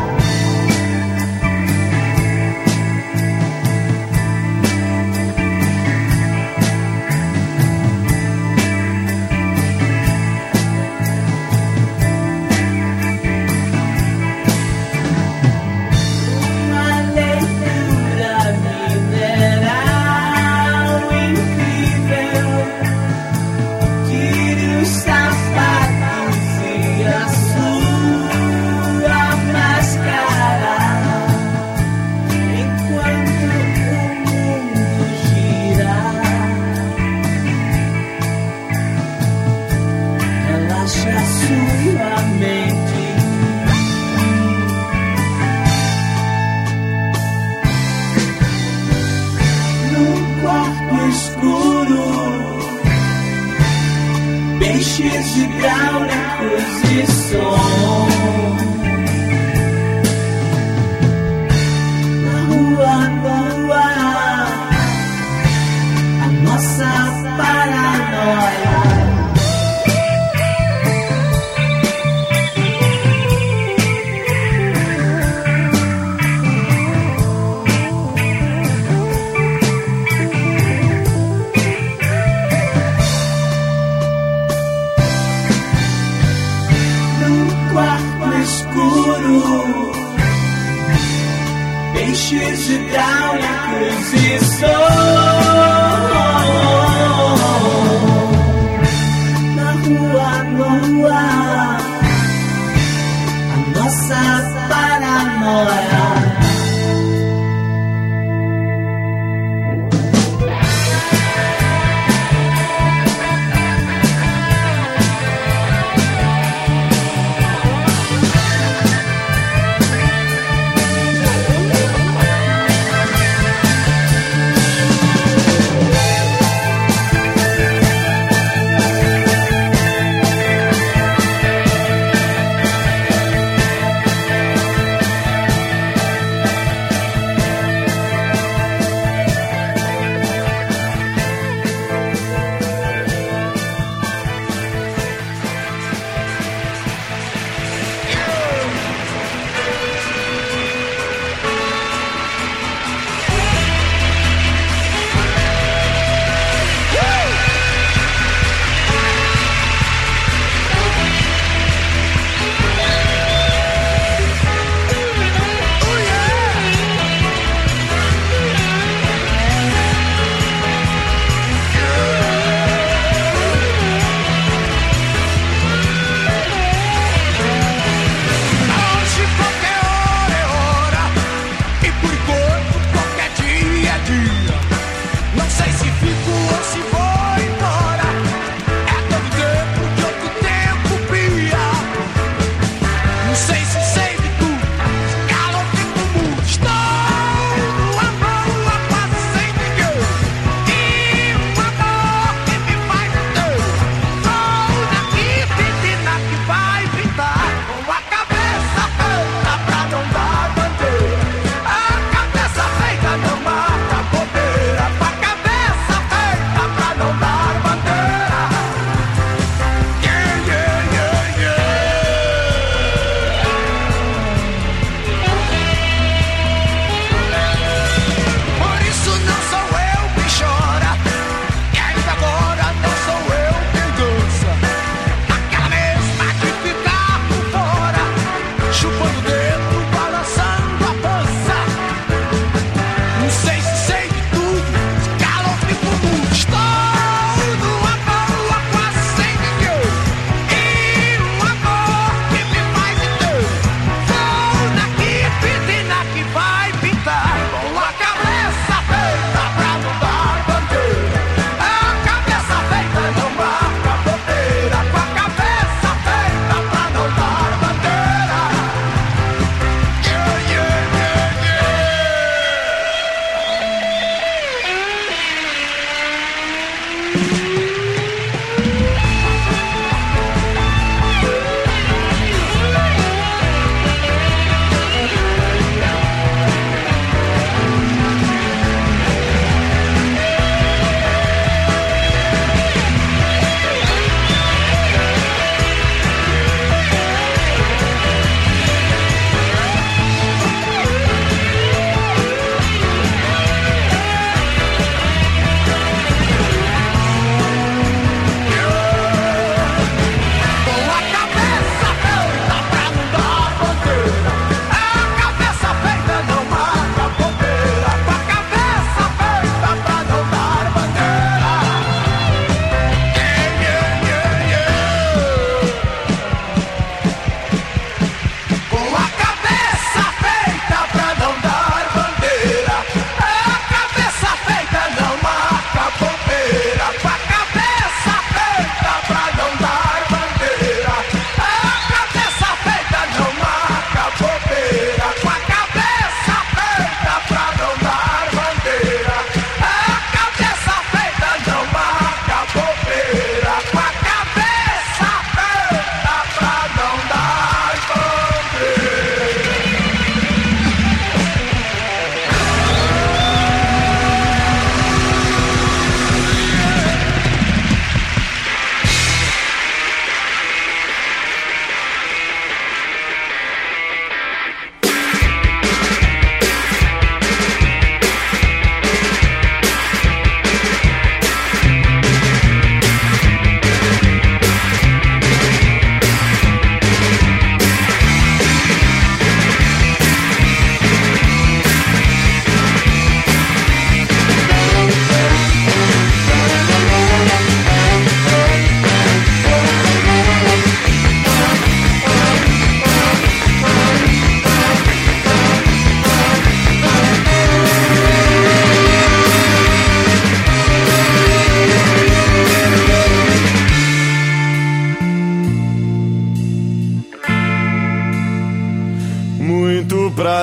Peixes hidráulicos e som. Na rua nua, a nossa paranoia. Peixes hidráulicos e som. Na rua nua, a nossa paranoia.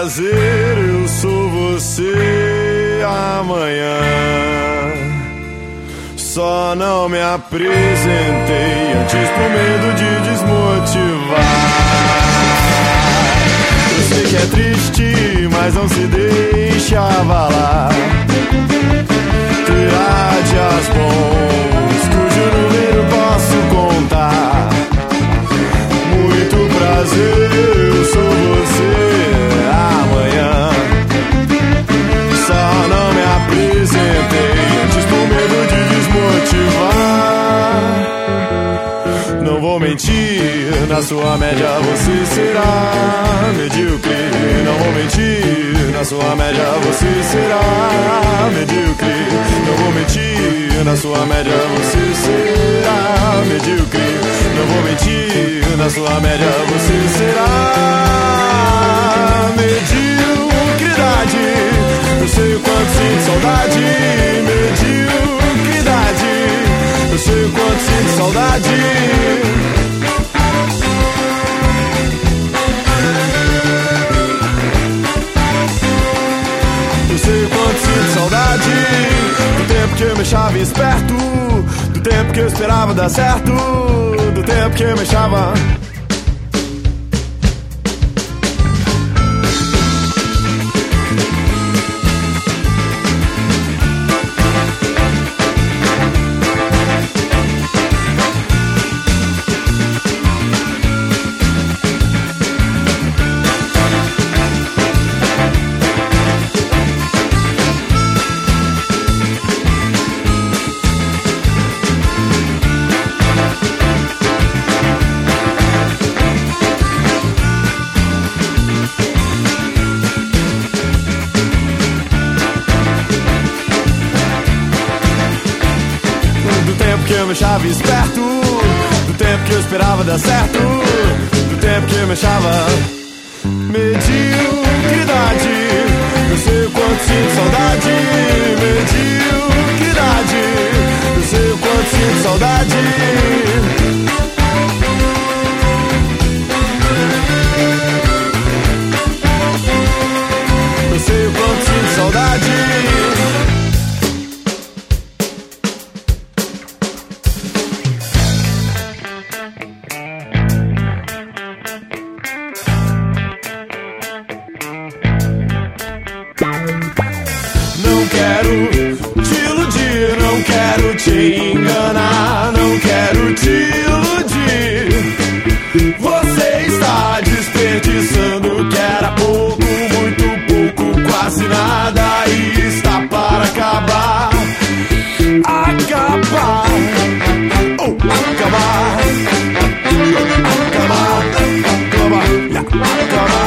prazer, eu sou você amanhã. Só não me apresentei antes por medo de desmotivar. Eu sei que é triste, mas não se deixa abalar. Terá dias bons, cujo número posso contar. Muito prazer, eu sou você amanhã. Só não me apresentei antes por medo de desmotivar. Não vou mentir, na sua média você será medíocre. Não vou mentir, na sua média você será medíocre. Não vou mentir, na sua média você será medíocre. Não vou mentir, na sua média você será mediocridade. Eu sei o quanto sinto saudade, mediocridade. Eu sei o quanto sinto saudade. Eu sei o quanto sinto saudade. Do tempo que eu me achava esperto, do tempo que eu esperava dar certo, do tempo que eu me achava. Eu me achava esperto, do tempo que eu esperava dar certo, do tempo que eu me achava mediocridade. Eu sei o quanto sinto saudade, mediocridade. Eu sei o quanto sinto saudade. Eu sei o quanto sinto saudade. Te enganar, não quero te iludir. Você está desperdiçando o que era pouco, muito pouco, quase nada, e está para acabar. Acabar, oh, acabar, acabar, acabar.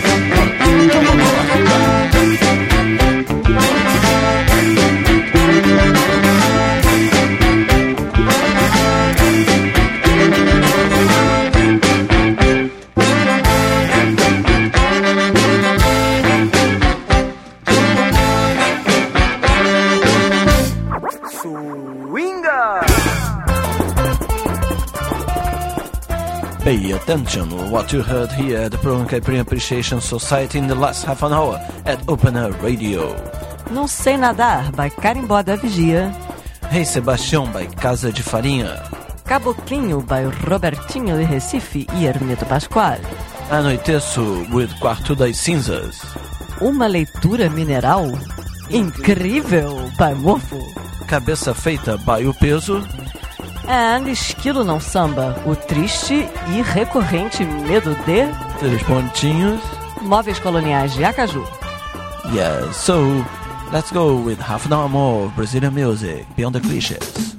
Pay attention what you heard here at the Program Caipirinha Appreciation Society in the last half an hour at Open Air Radio. Não Sei Nadar, by Carimbó da Vigia. Rei Sebastião, by Casa de Farinha. Caboclinho, by Robertinho de Recife e Hermeto Pascoal. Anoiteço, with Quarto das Cinzas. Uma leitura mineral incrível, by Mofo. Cabeça Feita, by O Peso. And Esquilo Não Samba, o triste e recorrente medo de... 3 pontinhos. Móveis Coloniais de Acaju. Yeah, so let's go with half an hour more of Brazilian music, Beyond the Clichés.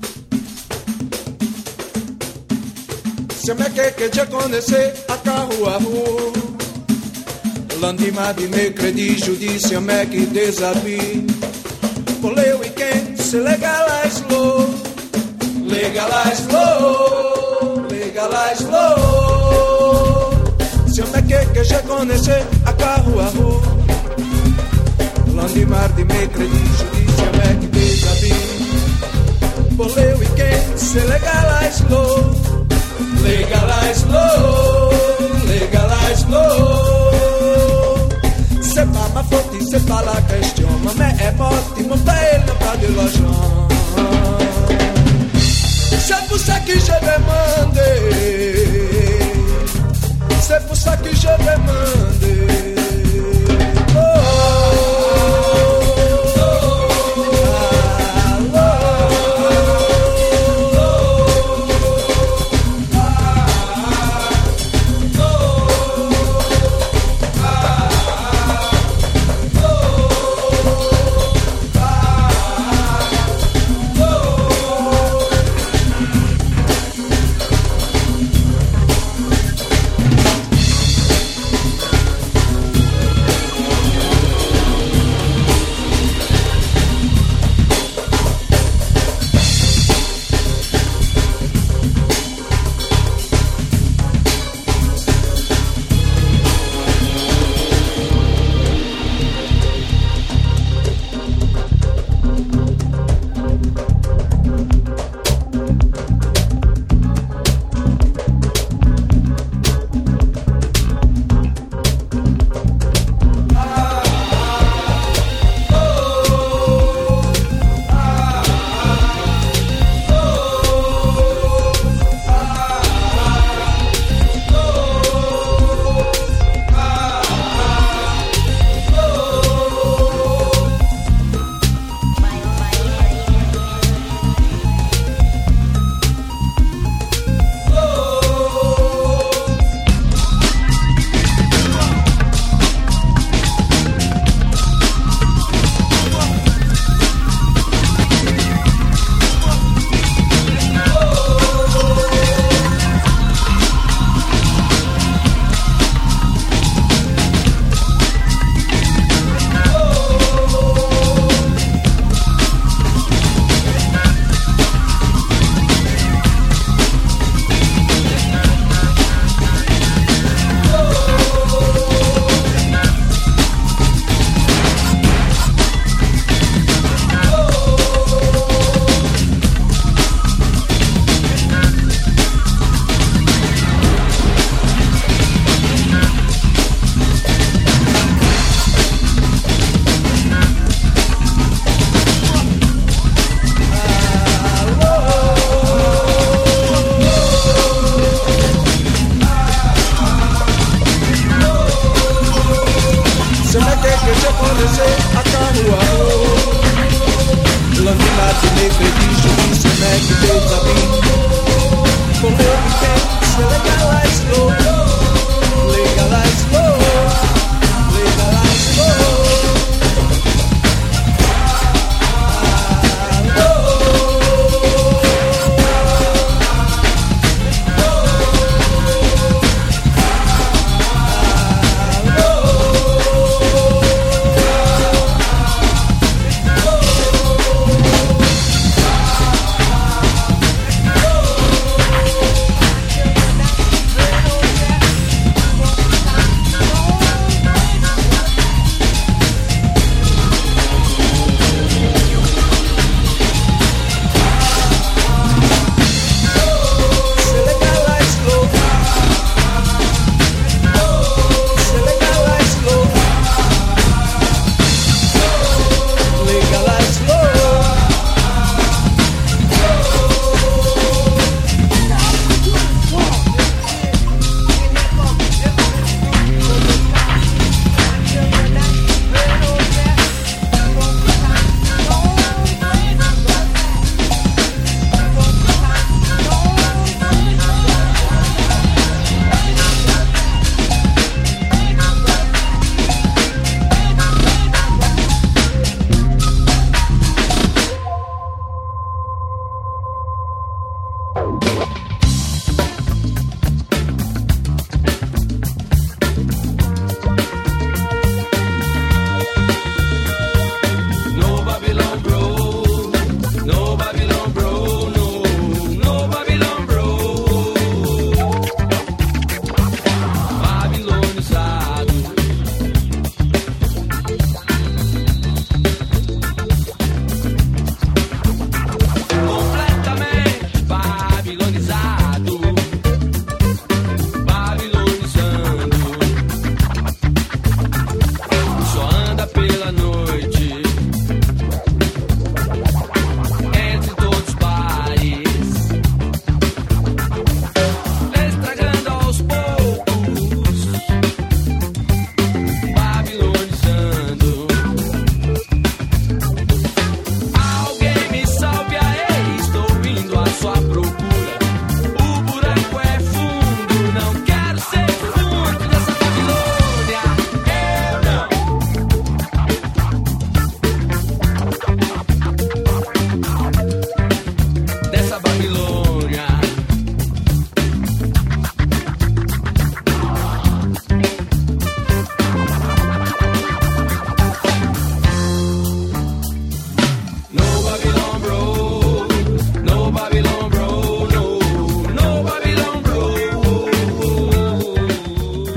Se me que te conhecer a carro a rua, Landima de meu credicho disse a me que desabi. Polei o weekend, se legalize low. Legalize low, legalize low. Se me que já conhece a carro a rua, Landimar de me credicho disse a me que desabi. Polei o weekend, se legalize low. Legalize low, legalize low. pas de l'argent. C'est pour ça que je demande, c'est pour ça que je demande.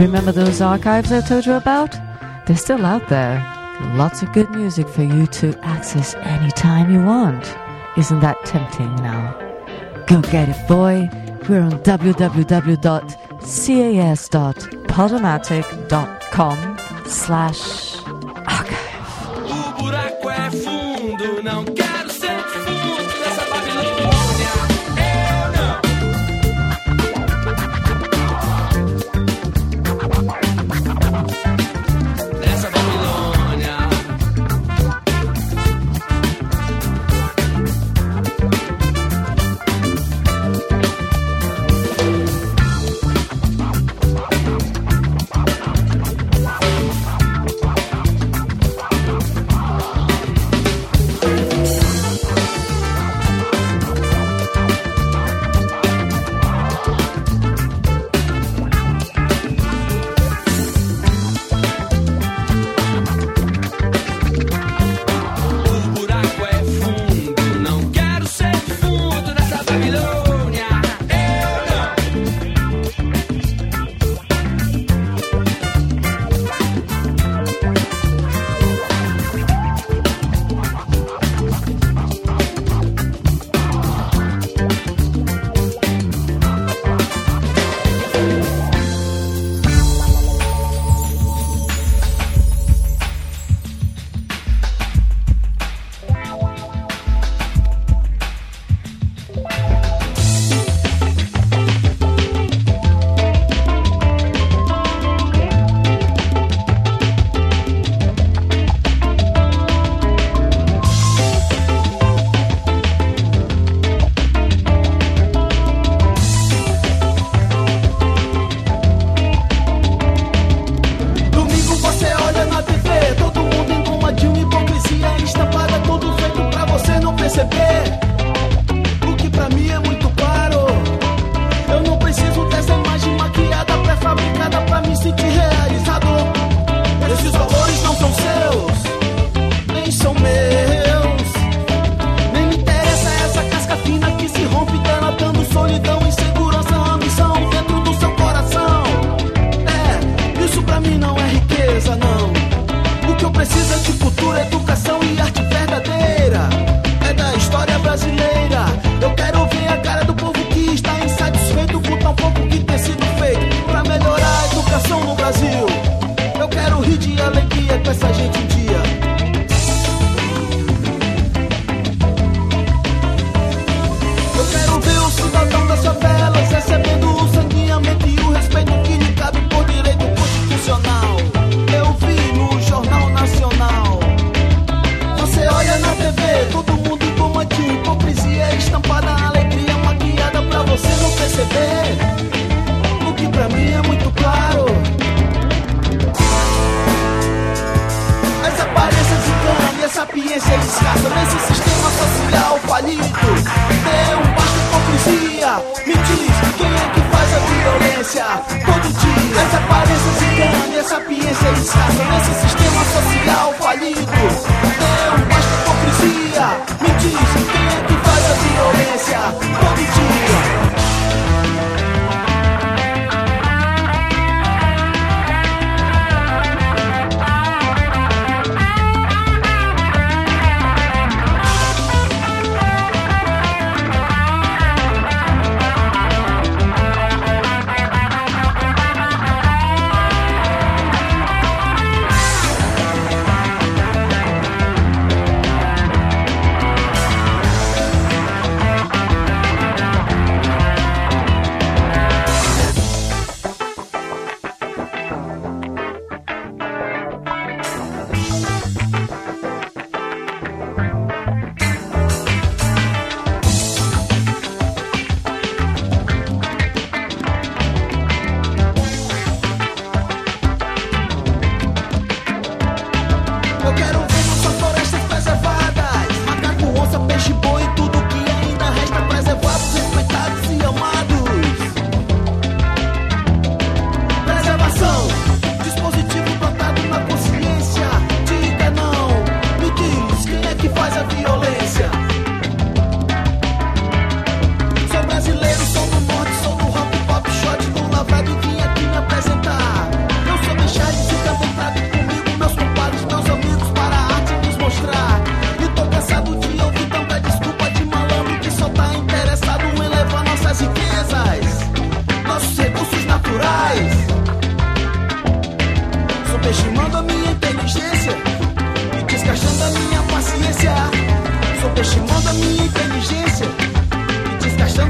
Remember those archives I told you about? They're still out there. Lots of good music for you to access anytime you want. Isn't that tempting now? Go get it, boy. We're on www.cas.podomatic.com/archive. O buraco é fundo, não quero ser defunto dessa Babilônia.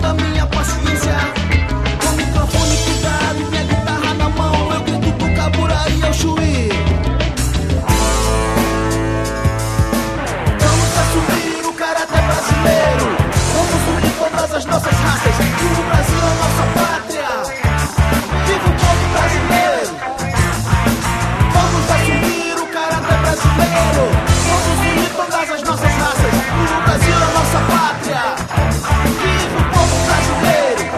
toda a minha paciência. Com o microfone cuidado e minha guitarra na mão, eu grito pro Cabura e ao Chuí. Vamos assumir o caráter brasileiro. Vamos unir todas as nossas raças. E o Brasil é a nossa pátria. Viva o povo brasileiro. Vamos assumir o caráter brasileiro. Vamos unir todas as nossas raças. E o Brasil é a nossa pátria. Viva o povo brasileiro.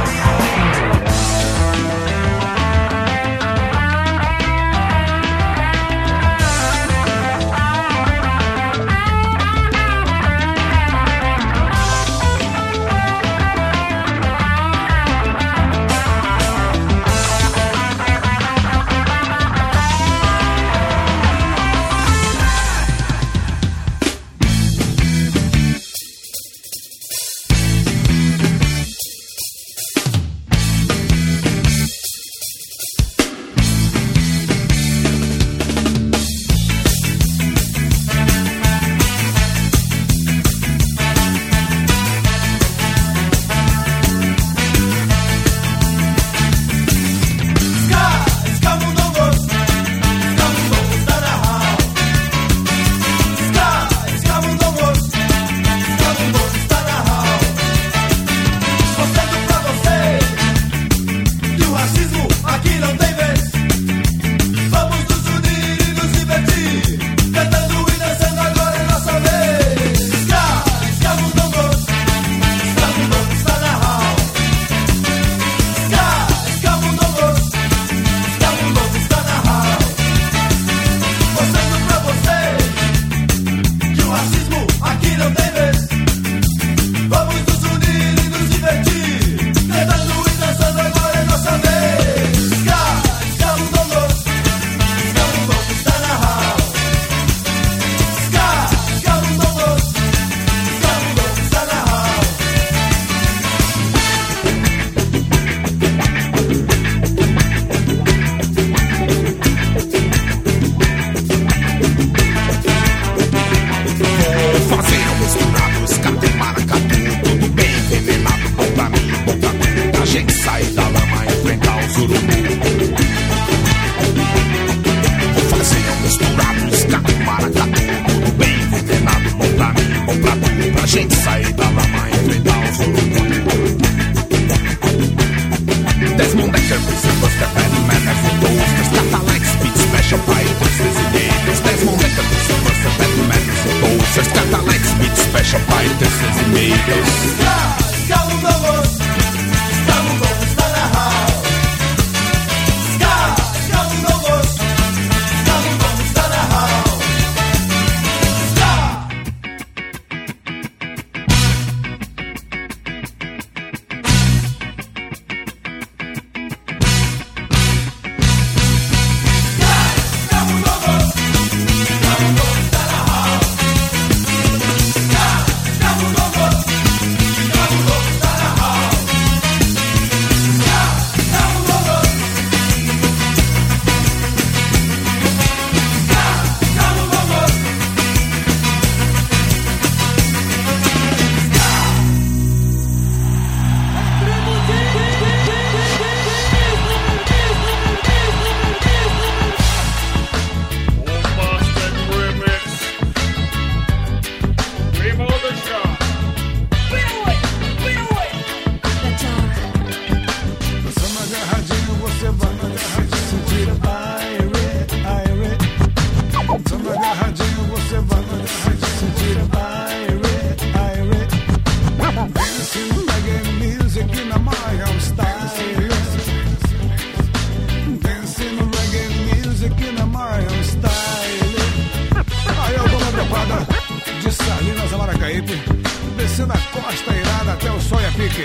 Descendo a costa irada até o Soia Pique.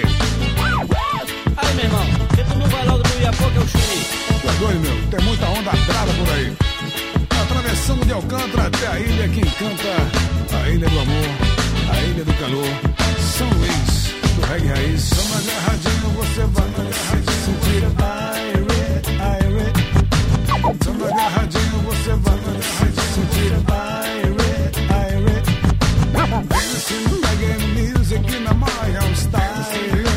Aí, meu irmão, que tu não vai logo no Iapoca, que é o Chuí. Tu é doido, meu? Tem muita onda brava por aí. Atravessando de Alcântara até a ilha que encanta, a ilha do amor, a ilha do calor, São Luís, do reggae raiz. Samba agarradinho, você vai no agarradinho, sentir a Aire. Samba agarradinho, você vai no agarradinho, sentir a Aire. Dancing reggae music in a my house style.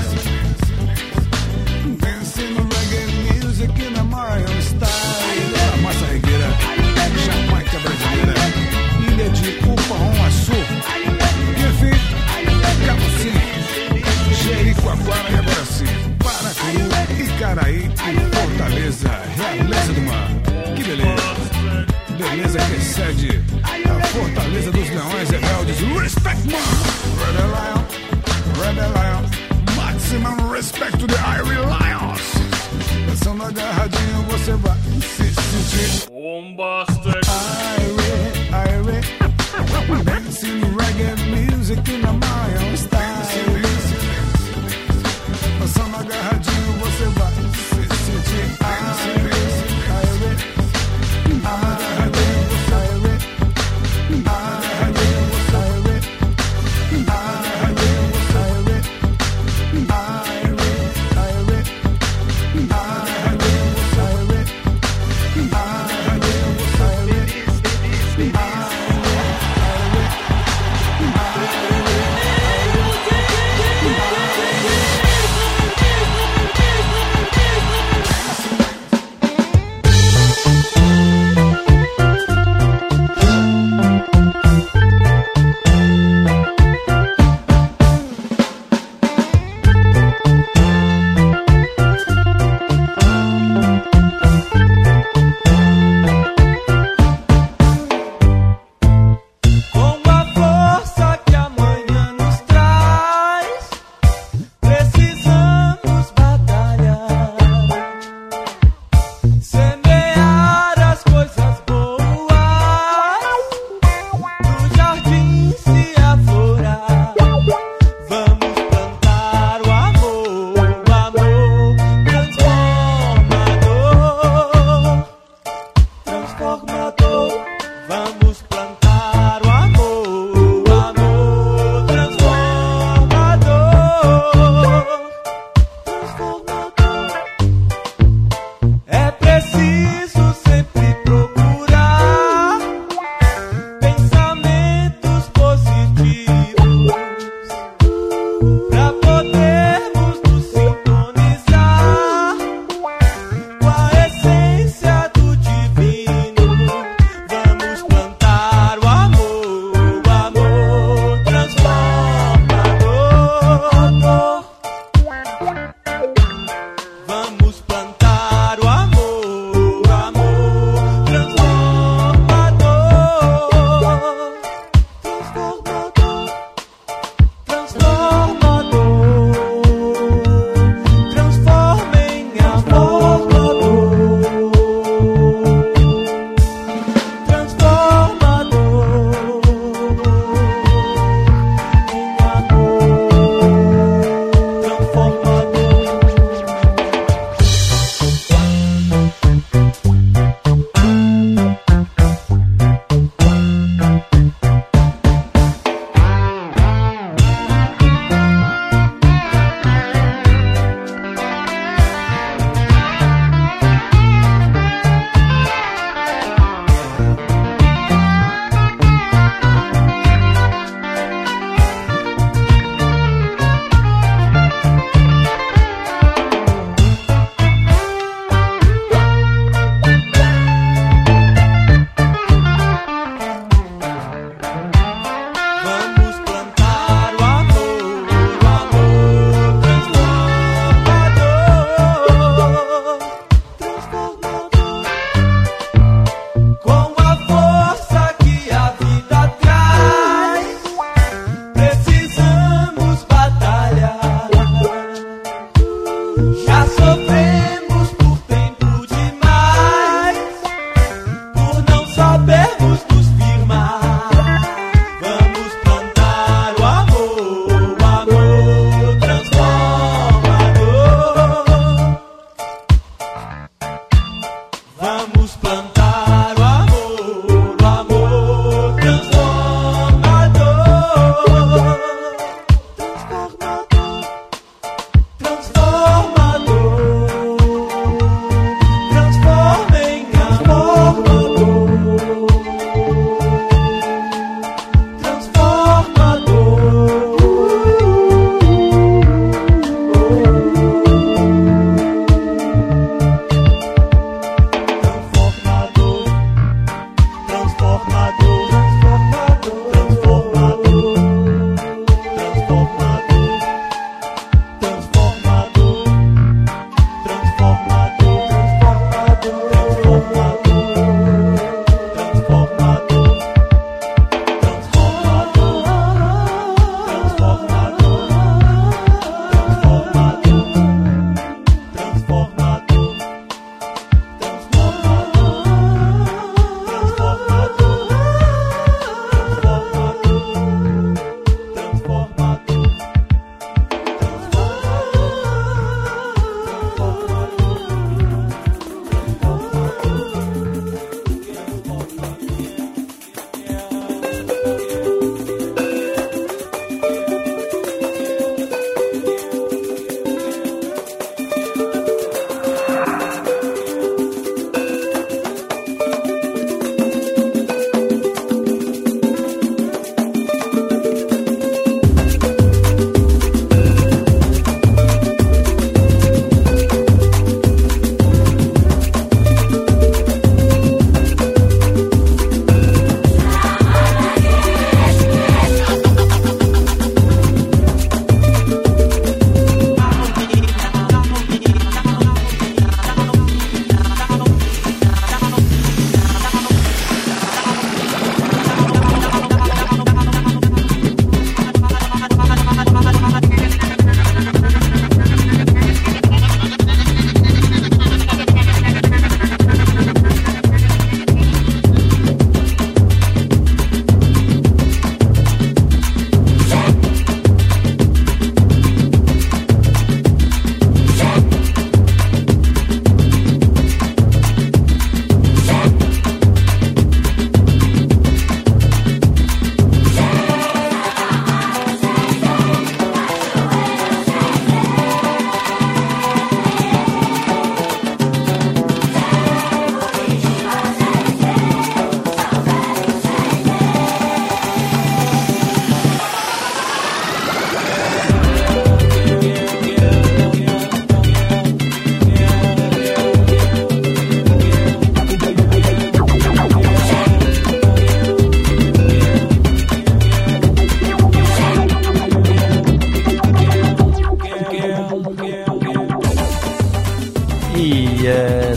sede, a Fortaleza dos Leões Rebeldes. Respect, man! Rebel Lion, maximum respect to the Irie Lions. Dançando agarradinho você vai se sentir bombastic. Irie, dancing reggae music in a Mayan style. Dançando agarradinho você vai se sentir Irie.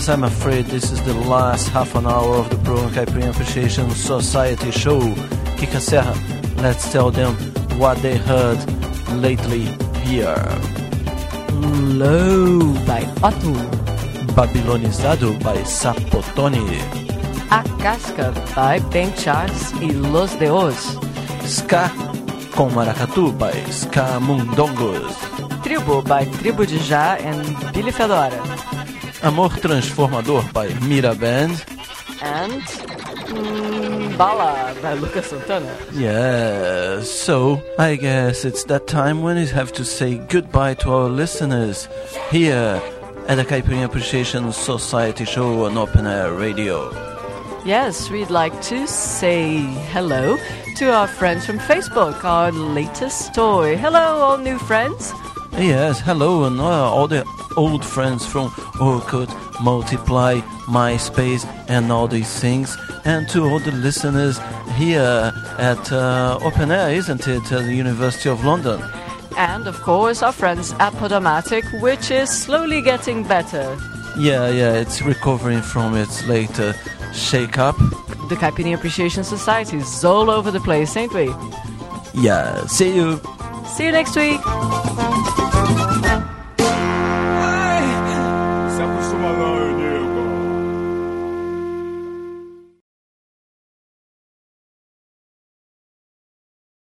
Yes, I'm afraid this is the last half an hour of the program Caipirinha Appreciation Society show. Kika Serra, let's tell them what they heard lately here. Low by Otto. Babilonizado by Sapotoni. A Casca by Ben Charles y Los Deos. Ska com Maracatu by Ska Mundongos. Tribo by Tribo de Já and Billy Fedora. Amor Transformador by Mira Band. And Bala by Lucas Santana. Yeah, so I guess it's that time when we have to say goodbye to our listeners here at the Caipirinha Appreciation Society show on Open Air Radio. Yes, we'd like to say hello to our friends from Facebook, our latest toy. Hello, all new friends. Yes, hello, and all the old friends from Orkut, Multiply, MySpace, and all these things. And to all the listeners here at Open Air, isn't it, at the University of London? And, of course, our friends at Podomatic, which is slowly getting better. Yeah, it's recovering from its later shake-up. The Caipirinha Appreciation Society is all over the place, ain't we? Yeah, see you. See you next week.